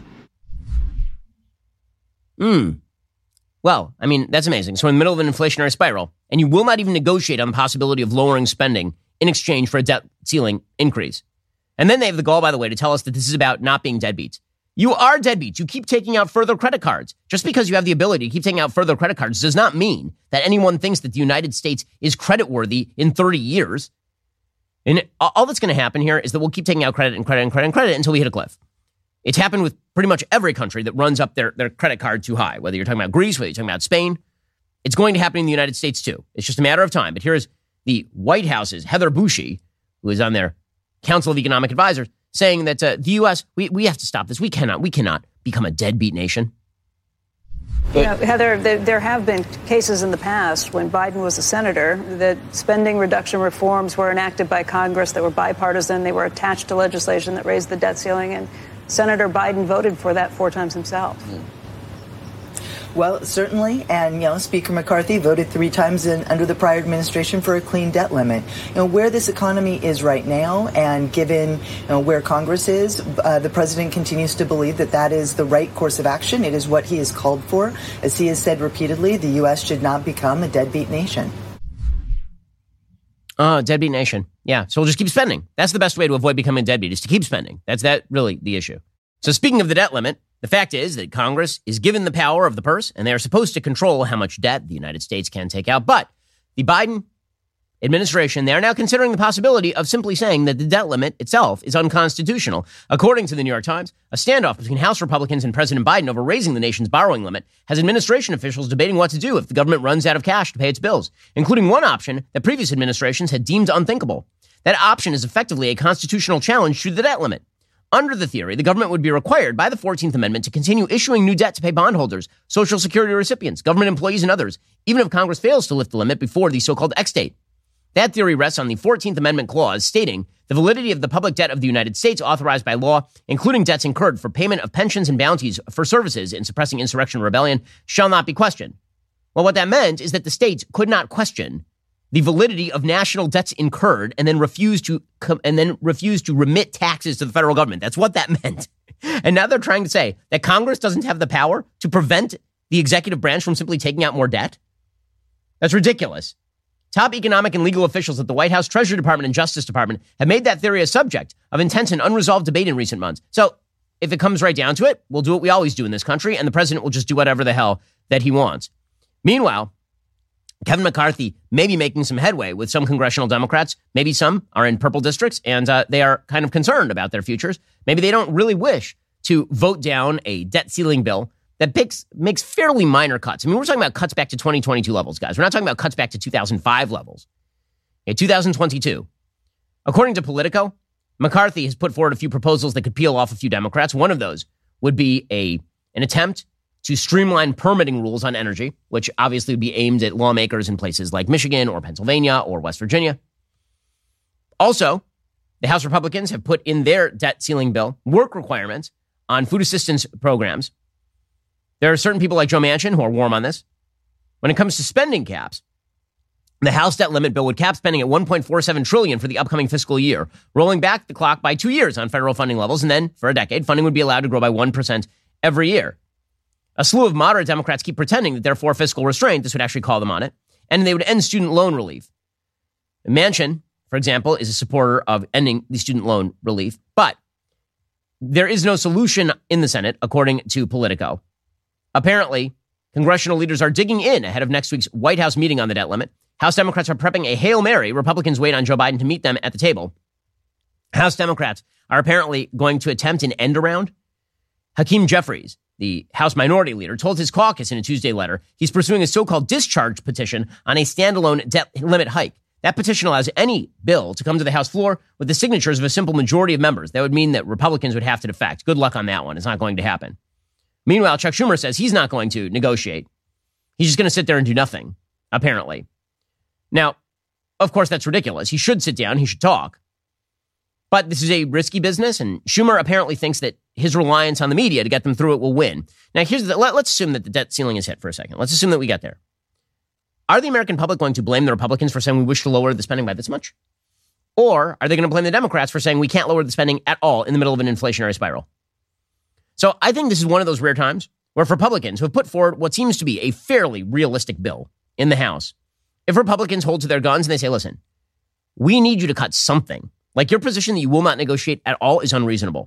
Hmm. Well, I mean, that's amazing. So in the middle of an inflationary spiral, and you will not even negotiate on the possibility of lowering spending in exchange for a debt ceiling increase. And then they have the gall, by the way, to tell us that this is about not being deadbeats. You are deadbeats. You keep taking out further credit cards. Just because you have the ability to keep taking out further credit cards does not mean that anyone thinks that the United States is creditworthy in thirty years. And all that's going to happen here is that we'll keep taking out credit and credit and credit and credit until we hit a cliff. It's happened with pretty much every country that runs up their, their credit card too high, whether you're talking about Greece, whether you're talking about Spain. It's going to happen in the United States too. It's just a matter of time. But here's the White House's Heather Boushey, who is on their Council of Economic Advisors, saying that uh, the U S, we, we have to stop this. We cannot, we cannot become a deadbeat nation. You know, Heather, there, there have been cases in the past when Biden was a senator that spending reduction reforms were enacted by Congress that were bipartisan. They were attached to legislation that raised the debt ceiling, and Senator Biden voted for that four times himself. Mm. Well, certainly. And, you know, Speaker McCarthy voted three times in, under the prior administration for a clean debt limit. You know, where this economy is right now, and given, you know, where Congress is, uh, the president continues to believe that that is the right course of action. It is what he has called for. As he has said repeatedly, the U S should not become a deadbeat nation. Oh, deadbeat nation. Yeah. So we'll just keep spending. That's the best way to avoid becoming a deadbeat, is to keep spending. That's that really the issue. So speaking of the debt limit, the fact is that Congress is given the power of the purse, and they are supposed to control how much debt the United States can take out. But the Biden administration, they are now considering the possibility of simply saying that the debt limit itself is unconstitutional. According to the New York Times, a standoff between House Republicans and President Biden over raising the nation's borrowing limit has administration officials debating what to do if the government runs out of cash to pay its bills, including one option that previous administrations had deemed unthinkable. That option is effectively a constitutional challenge to the debt limit. Under the theory, the government would be required by the fourteenth Amendment to continue issuing new debt to pay bondholders, Social Security recipients, government employees, and others, even if Congress fails to lift the limit before the so-called X date. That theory rests on the fourteenth Amendment clause stating the validity of the public debt of the United States authorized by law, including debts incurred for payment of pensions and bounties for services in suppressing insurrection and rebellion, shall not be questioned. Well, what that meant is that the states could not question the validity of national debts incurred and then refuse to and then refuse to remit taxes to the federal government. That's what that meant. And now they're trying to say that Congress doesn't have the power to prevent the executive branch from simply taking out more debt. That's ridiculous. Top economic and legal officials at the White House, Treasury Department, and Justice Department have made that theory a subject of intense and unresolved debate in recent months. So if it comes right down to it, we'll do what we always do in this country, and the president will just do whatever the hell that he wants. Meanwhile, Kevin McCarthy may be making some headway with some congressional Democrats. Maybe some are in purple districts, and uh, they are kind of concerned about their futures. Maybe they don't really wish to vote down a debt ceiling bill that makes, makes fairly minor cuts. I mean, we're talking about cuts back to twenty twenty-two levels, guys. We're not talking about cuts back to two thousand five levels. Okay, two thousand twenty-two. According to Politico, McCarthy has put forward a few proposals that could peel off a few Democrats. One of those would be a an attempt to streamline permitting rules on energy, which obviously would be aimed at lawmakers in places like Michigan or Pennsylvania or West Virginia. Also, the House Republicans have put in their debt ceiling bill work requirements on food assistance programs. There are certain people like Joe Manchin who are warm on this. When it comes to spending caps, the House debt limit bill would cap spending at one point four seven trillion dollars for the upcoming fiscal year, rolling back the clock by two years on federal funding levels, and then for a decade, funding would be allowed to grow by one percent every year. A slew of moderate Democrats keep pretending that they're for fiscal restraint. This would actually call them on it, and they would end student loan relief. Manchin, for example, is a supporter of ending the student loan relief, but there is no solution in the Senate, according to Politico. Apparently, congressional leaders are digging in ahead of next week's White House meeting on the debt limit. House Democrats are prepping a Hail Mary. Republicans wait on Joe Biden to meet them at the table. House Democrats are apparently going to attempt an end around. Hakeem Jeffries, the House Minority Leader, told his caucus in a Tuesday letter he's pursuing a so-called discharge petition on a standalone debt limit hike. That petition allows any bill to come to the House floor with the signatures of a simple majority of members. That would mean that Republicans would have to defect. Good luck on that one. It's not going to happen. Meanwhile, Chuck Schumer says he's not going to negotiate. He's just going to sit there and do nothing, apparently. Now, of course, that's ridiculous. He should sit down. He should talk. But this is a risky business, and Schumer apparently thinks that his reliance on the media to get them through it will win. Now, here's the, let, let's assume that the debt ceiling is hit for a second. Let's assume that we get there. Are the American public going to blame the Republicans for saying we wish to lower the spending by this much? Or are they going to blame the Democrats for saying we can't lower the spending at all in the middle of an inflationary spiral? So I think this is one of those rare times where if Republicans who have put forward what seems to be a fairly realistic bill in the House, if Republicans hold to their guns and they say, listen, we need you to cut something, like your position that you will not negotiate at all is unreasonable.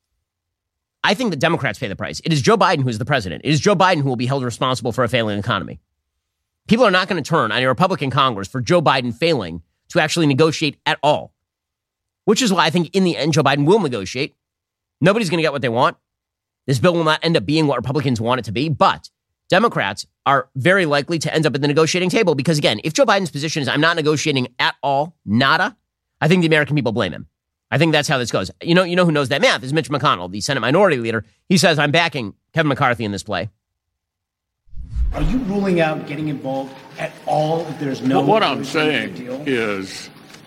I think the Democrats pay the price. It is Joe Biden who is the president. It is Joe Biden who will be held responsible for a failing economy. People are not going to turn on a Republican Congress for Joe Biden failing to actually negotiate at all, which is why I think in the end, Joe Biden will negotiate. Nobody's going to get what they want. This bill will not end up being what Republicans want it to be, but Democrats are very likely to end up at the negotiating table because, again, if Joe Biden's position is I'm not negotiating at all, nada, I think the American people blame him. I think that's how this goes. You know, you know who knows that math is Mitch McConnell, the Senate Minority Leader. He says, I'm backing Kevin McCarthy in this play. Are you ruling out getting involved at all if there's no... Well, what I'm saying is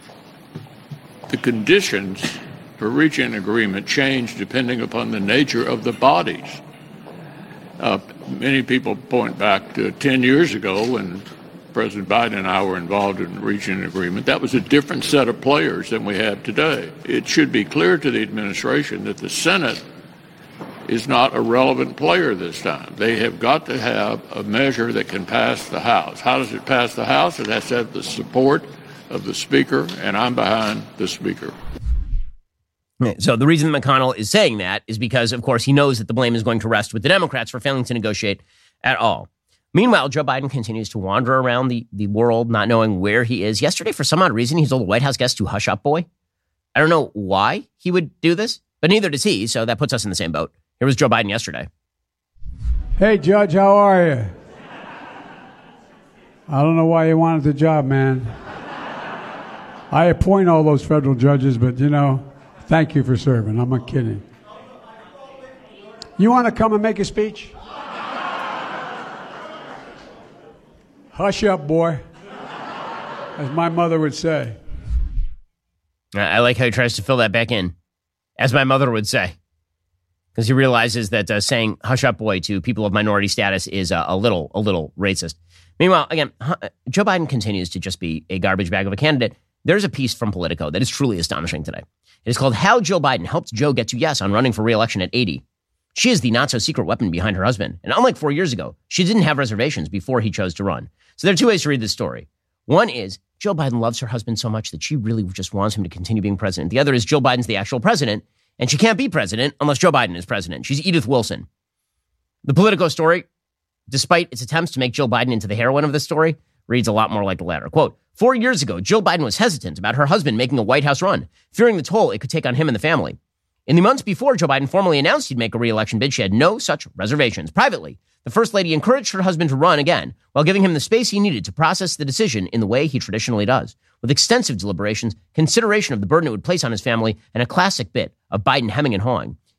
the conditions for reaching an agreement change depending upon the nature of the bodies. Uh, many people point back to ten years ago when President Biden and I were involved in reaching an agreement. That was a different set of players than we have today. It should be clear to the administration that the Senate is not a relevant player this time. They have got to have a measure that can pass the House. How does it pass the House? It has to have the support of the Speaker, and I'm behind the Speaker. So the reason McConnell is saying that is because, of course, he knows that the blame is going to rest with the Democrats for failing to negotiate at all. Meanwhile, Joe Biden continues to wander around the, the world, not knowing where he is. Yesterday, for some odd reason, he told the White House guest to hush up, boy. I don't know why he would do this, but neither does he, so that puts us in the same boat. Here was Joe Biden yesterday. Hey, Judge, how are you? I don't know why you wanted the job, man. I appoint all those federal judges, but, you know, thank you for serving. I'm not kidding. You want to come and make a speech? Hush up, boy, as my mother would say. I like how he tries to fill that back in, as my mother would say, because he realizes that uh, saying "hush up, boy" to people of minority status is uh, a little, a little racist. Meanwhile, again, Joe Biden continues to just be a garbage bag of a candidate. There's a piece from Politico that is truly astonishing today. It is called "How Joe Biden Helped Joe Get to Yes on Running for Re-Election at eighty." She is the not-so-secret weapon behind her husband. And unlike four years ago, she didn't have reservations before he chose to run. So there are two ways to read this story. One is Joe Biden loves her husband so much that she really just wants him to continue being president. The other is Joe Biden's the actual president, and she can't be president unless Joe Biden is president. She's Edith Wilson. The Politico story, despite its attempts to make Jill Biden into the heroine of this story, reads a lot more like the latter. Quote, four years ago, Jill Biden was hesitant about her husband making a White House run, fearing the toll it could take on him and the family. In the months before Joe Biden formally announced he'd make a re-election bid, she had no such reservations. Privately, the First Lady encouraged her husband to run again while giving him the space he needed to process the decision in the way he traditionally does, with extensive deliberations, consideration of the burden it would place on his family, and a classic bit of Biden hemming and hawing.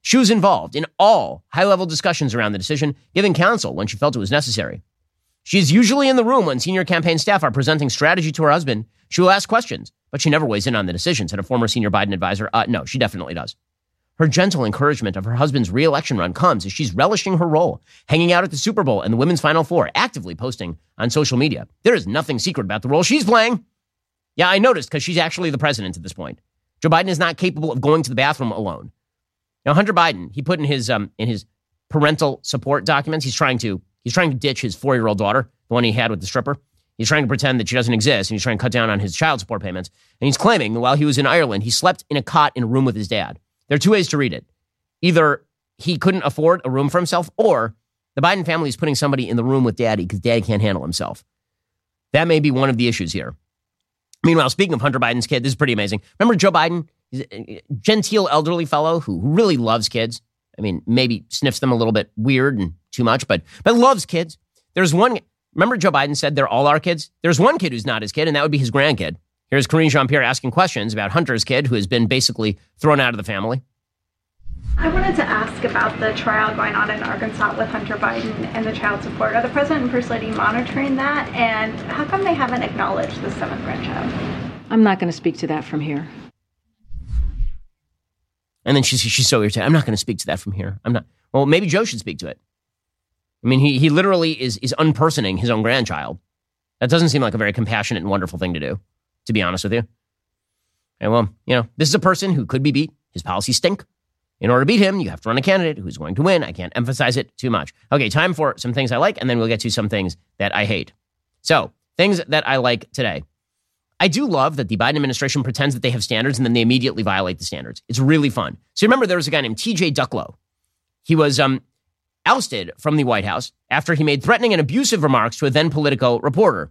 She was involved in all high-level discussions around the decision, giving counsel when she felt it was necessary. She is usually in the room when senior campaign staff are presenting strategy to her husband. She will ask questions, but she never weighs in on the decision, said a former senior Biden advisor. Uh, no, she definitely does. Her gentle encouragement of her husband's re-election run comes as she's relishing her role, hanging out at the Super Bowl and the women's Final Four, actively posting on social media. There is nothing secret about the role she's playing. Yeah, I noticed because she's actually the president at this point. Joe Biden is not capable of going to the bathroom alone. Now, Hunter Biden, he put in his um, in his parental support documents, he's trying to he's trying to ditch his four-year-old daughter, the one he had with the stripper. He's trying to pretend that she doesn't exist, and he's trying to cut down on his child support payments. And he's claiming that while he was in Ireland, he slept in a cot in a room with his dad. There are two ways to read it. Either he couldn't afford a room for himself, or the Biden family is putting somebody in the room with daddy because daddy can't handle himself. That may be one of the issues here. Meanwhile, speaking of Hunter Biden's kid, this is pretty amazing. Remember Joe Biden? He's a genteel elderly fellow who really loves kids. I mean, maybe sniffs them a little bit weird and too much, but but loves kids. There's one, remember Joe Biden said they're all our kids? There's one kid who's not his kid, and that would be his grandkid. Here's Karine Jean-Pierre asking questions about Hunter's kid, who has been basically thrown out of the family. I wanted to ask about the trial going on in Arkansas with Hunter Biden and the child support. Are the president and First Lady monitoring that? And how come they haven't acknowledged the seventh grandchild? I'm not going to speak to that from here. And then she's, she's so irritated. I'm not going to speak to that from here. I'm not. Well, maybe Joe should speak to it. I mean, he he literally is is unpersoning his own grandchild. That doesn't seem like a very compassionate and wonderful thing to do, to be honest with you. And well, you know, this is a person who could be beat. His policies stink. In order to beat him, you have to run a candidate who's going to win. I can't emphasize it too much. Okay, time for some things I like, and then we'll get to some things that I hate. So, things that I like today. I do love that the Biden administration pretends that they have standards and then they immediately violate the standards. It's really fun. So remember, there was a guy named T J Ducklo. He was um, ousted from the White House after he made threatening and abusive remarks to a then Politico reporter.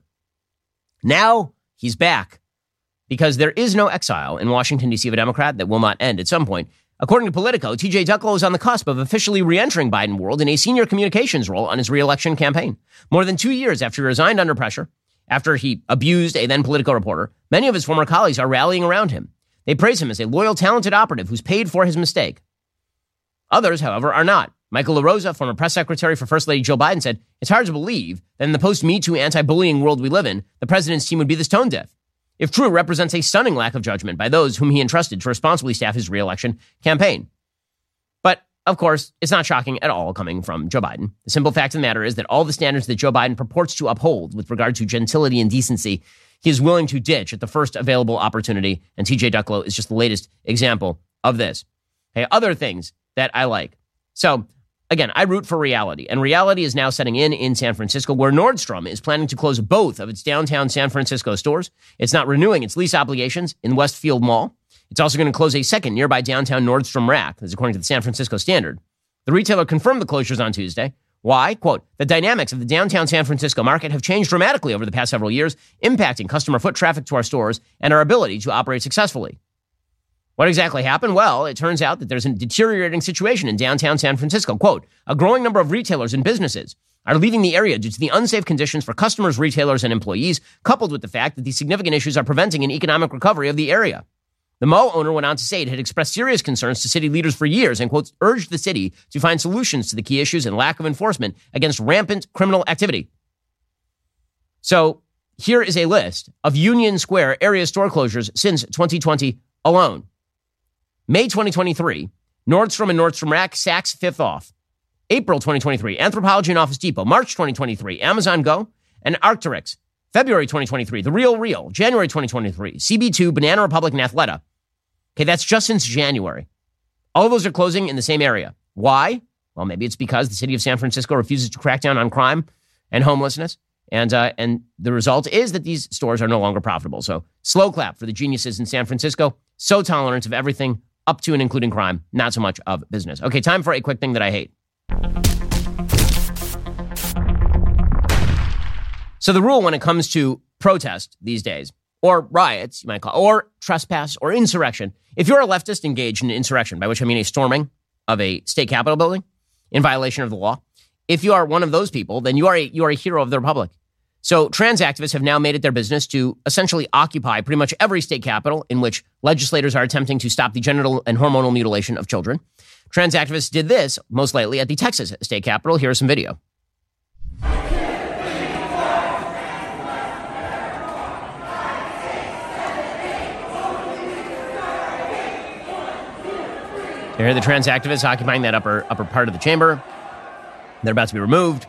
Now he's back because there is no exile in Washington, D C of a Democrat that will not end at some point. According to Politico, T J Ducklo is on the cusp of officially re-entering Biden world in a senior communications role on his re-election campaign. More than two years after he resigned under pressure, after he abused a then Politico reporter, many of his former colleagues are rallying around him. They praise him as a loyal, talented operative who's paid for his mistake. Others, however, are not. Michael LaRosa, former press secretary for First Lady Jill Biden, said, "It's hard to believe that in the post-Me Too anti-bullying world we live in, the president's team would be this tone deaf. If true, it represents a stunning lack of judgment by those whom he entrusted to responsibly staff his re-election campaign." But, of course, it's not shocking at all coming from Joe Biden. The simple fact of the matter is that all the standards that Joe Biden purports to uphold with regard to gentility and decency, he is willing to ditch at the first available opportunity, and T J Ducklo is just the latest example of this. Okay, other things that I like. So, again, I root for reality, and reality is now setting in in San Francisco, where Nordstrom is planning to close both of its downtown San Francisco stores. It's not renewing its lease obligations in Westfield Mall. It's also going to close a second nearby downtown Nordstrom Rack, as according to the San Francisco Standard. The retailer confirmed the closures on Tuesday. Why? Quote, "The dynamics of the downtown San Francisco market have changed dramatically over the past several years, impacting customer foot traffic to our stores and our ability to operate successfully." What exactly happened? Well, it turns out that there's a deteriorating situation in downtown San Francisco. Quote, "A growing number of retailers and businesses are leaving the area due to the unsafe conditions for customers, retailers, and employees, coupled with the fact that these significant issues are preventing an economic recovery of the area." The mall owner went on to say it had expressed serious concerns to city leaders for years and, quote, urged the city to find solutions to the key issues and lack of enforcement against rampant criminal activity. So here is a list of Union Square area store closures since twenty twenty alone. May twenty twenty-three, Nordstrom and Nordstrom Rack, Saks Fifth Off. April twenty twenty-three, Anthropologie and Office Depot. March twenty twenty-three, Amazon Go and Arc'teryx. February twenty twenty-three, The Real Real. January twenty twenty-three, C B two, Banana Republic, and Athleta. Okay, that's just since January. All of those are closing in the same area. Why? Well, maybe it's because the city of San Francisco refuses to crack down on crime and homelessness. And uh, and the result is that these stores are no longer profitable. So slow clap for the geniuses in San Francisco. So tolerant of everything up to and including crime. Not so much of business. Okay, time for a quick thing that I hate. So the rule when it comes to protest these days, or riots, you might call, or trespass, or insurrection, if you're a leftist engaged in insurrection, by which I mean a storming of a state capitol building in violation of the law, if you are one of those people, then you are a, you are a hero of the republic. So trans activists have now made it their business to essentially occupy pretty much every state capital in which legislators are attempting to stop the genital and hormonal mutilation of children. Trans activists did this most lately at the Texas state capitol. Here's some video. Here are the trans activists occupying that upper upper part of the chamber. They're about to be removed.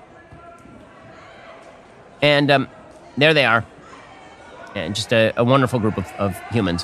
And um, there they are. And just a, a wonderful group of, of humans.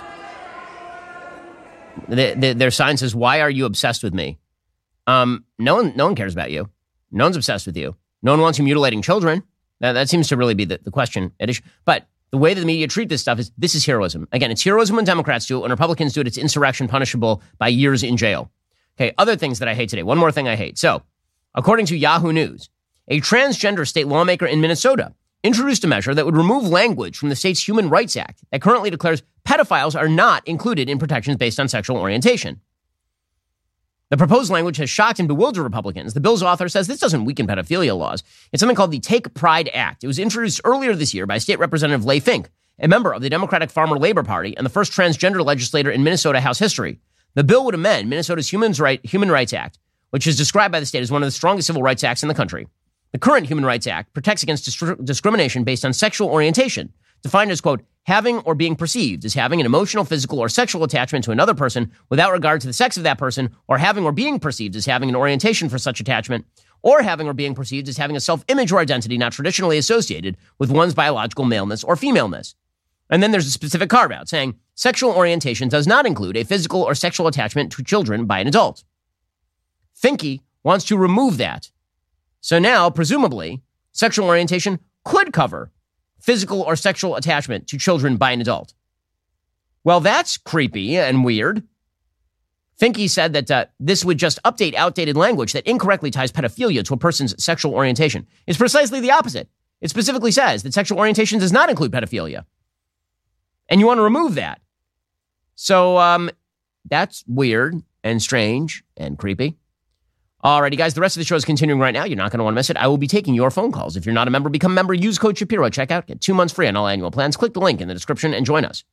The, the, their sign says, "Why are you obsessed with me?" Um, no one no one cares about you. No one's obsessed with you. No one wants you mutilating children. That, that seems to really be the, the question at issue. But the way that the media treat this stuff is, this is heroism. Again, it's heroism when Democrats do it. When Republicans do it, it's insurrection punishable by years in jail. Okay, other things that I hate today. One more thing I hate. So, according to Yahoo News, a transgender state lawmaker in Minnesota introduced a measure that would remove language from the state's Human Rights Act that currently declares pedophiles are not included in protections based on sexual orientation. The proposed language has shocked and bewildered Republicans. The bill's author says this doesn't weaken pedophilia laws. It's something called the Take Pride Act. It was introduced earlier this year by State Representative Leigh Fink, a member of the Democratic Farmer Labor Party and the first transgender legislator in Minnesota House history. The bill would amend Minnesota's Human Rights Act, which is described by the state as one of the strongest civil rights acts in the country. The current Human Rights Act protects against dis- discrimination based on sexual orientation, defined as, quote, having or being perceived as having an emotional, physical, or sexual attachment to another person without regard to the sex of that person, or having or being perceived as having an orientation for such attachment, or having or being perceived as having a self-image or identity not traditionally associated with one's biological maleness or femaleness. And then there's a specific carve-out saying sexual orientation does not include a physical or sexual attachment to children by an adult. Finke wants to remove that. So now, presumably, sexual orientation could cover physical or sexual attachment to children by an adult. Well, that's creepy and weird. Finke said that uh, this would just update outdated language that incorrectly ties pedophilia to a person's sexual orientation. It's precisely the opposite. It specifically says that sexual orientation does not include pedophilia. And you want to remove that. So um, that's weird and strange and creepy. Alrighty, guys, the rest of the show is continuing right now. You're not going to want to miss it. I will be taking your phone calls. If you're not a member, become a member. Use code Shapiro. Check out. Get two months free on all annual plans. Click the link in the description and join us.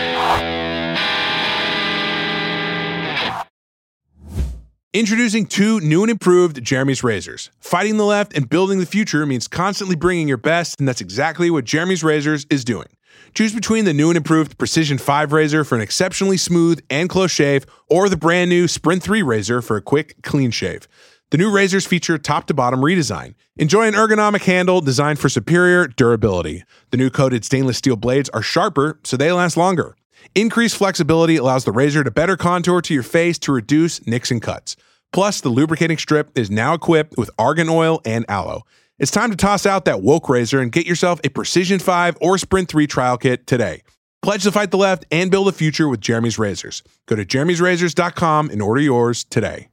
Introducing two new and improved Jeremy's Razors. Fighting the left and building the future means constantly bringing your best, and that's exactly what Jeremy's Razors is doing. Choose between the new and improved Precision five razor for an exceptionally smooth and close shave, or the brand new Sprint three razor for a quick, clean shave. The new razors feature top-to-bottom redesign. Enjoy an ergonomic handle designed for superior durability. The new coated stainless steel blades are sharper, so they last longer. Increased flexibility allows the razor to better contour to your face to reduce nicks and cuts. Plus, the lubricating strip is now equipped with argan oil and aloe. It's time to toss out that woke razor and get yourself a Precision five or Sprint three trial kit today. Pledge to fight the left and build a future with Jeremy's Razors. Go to jeremy's razors dot com and order yours today.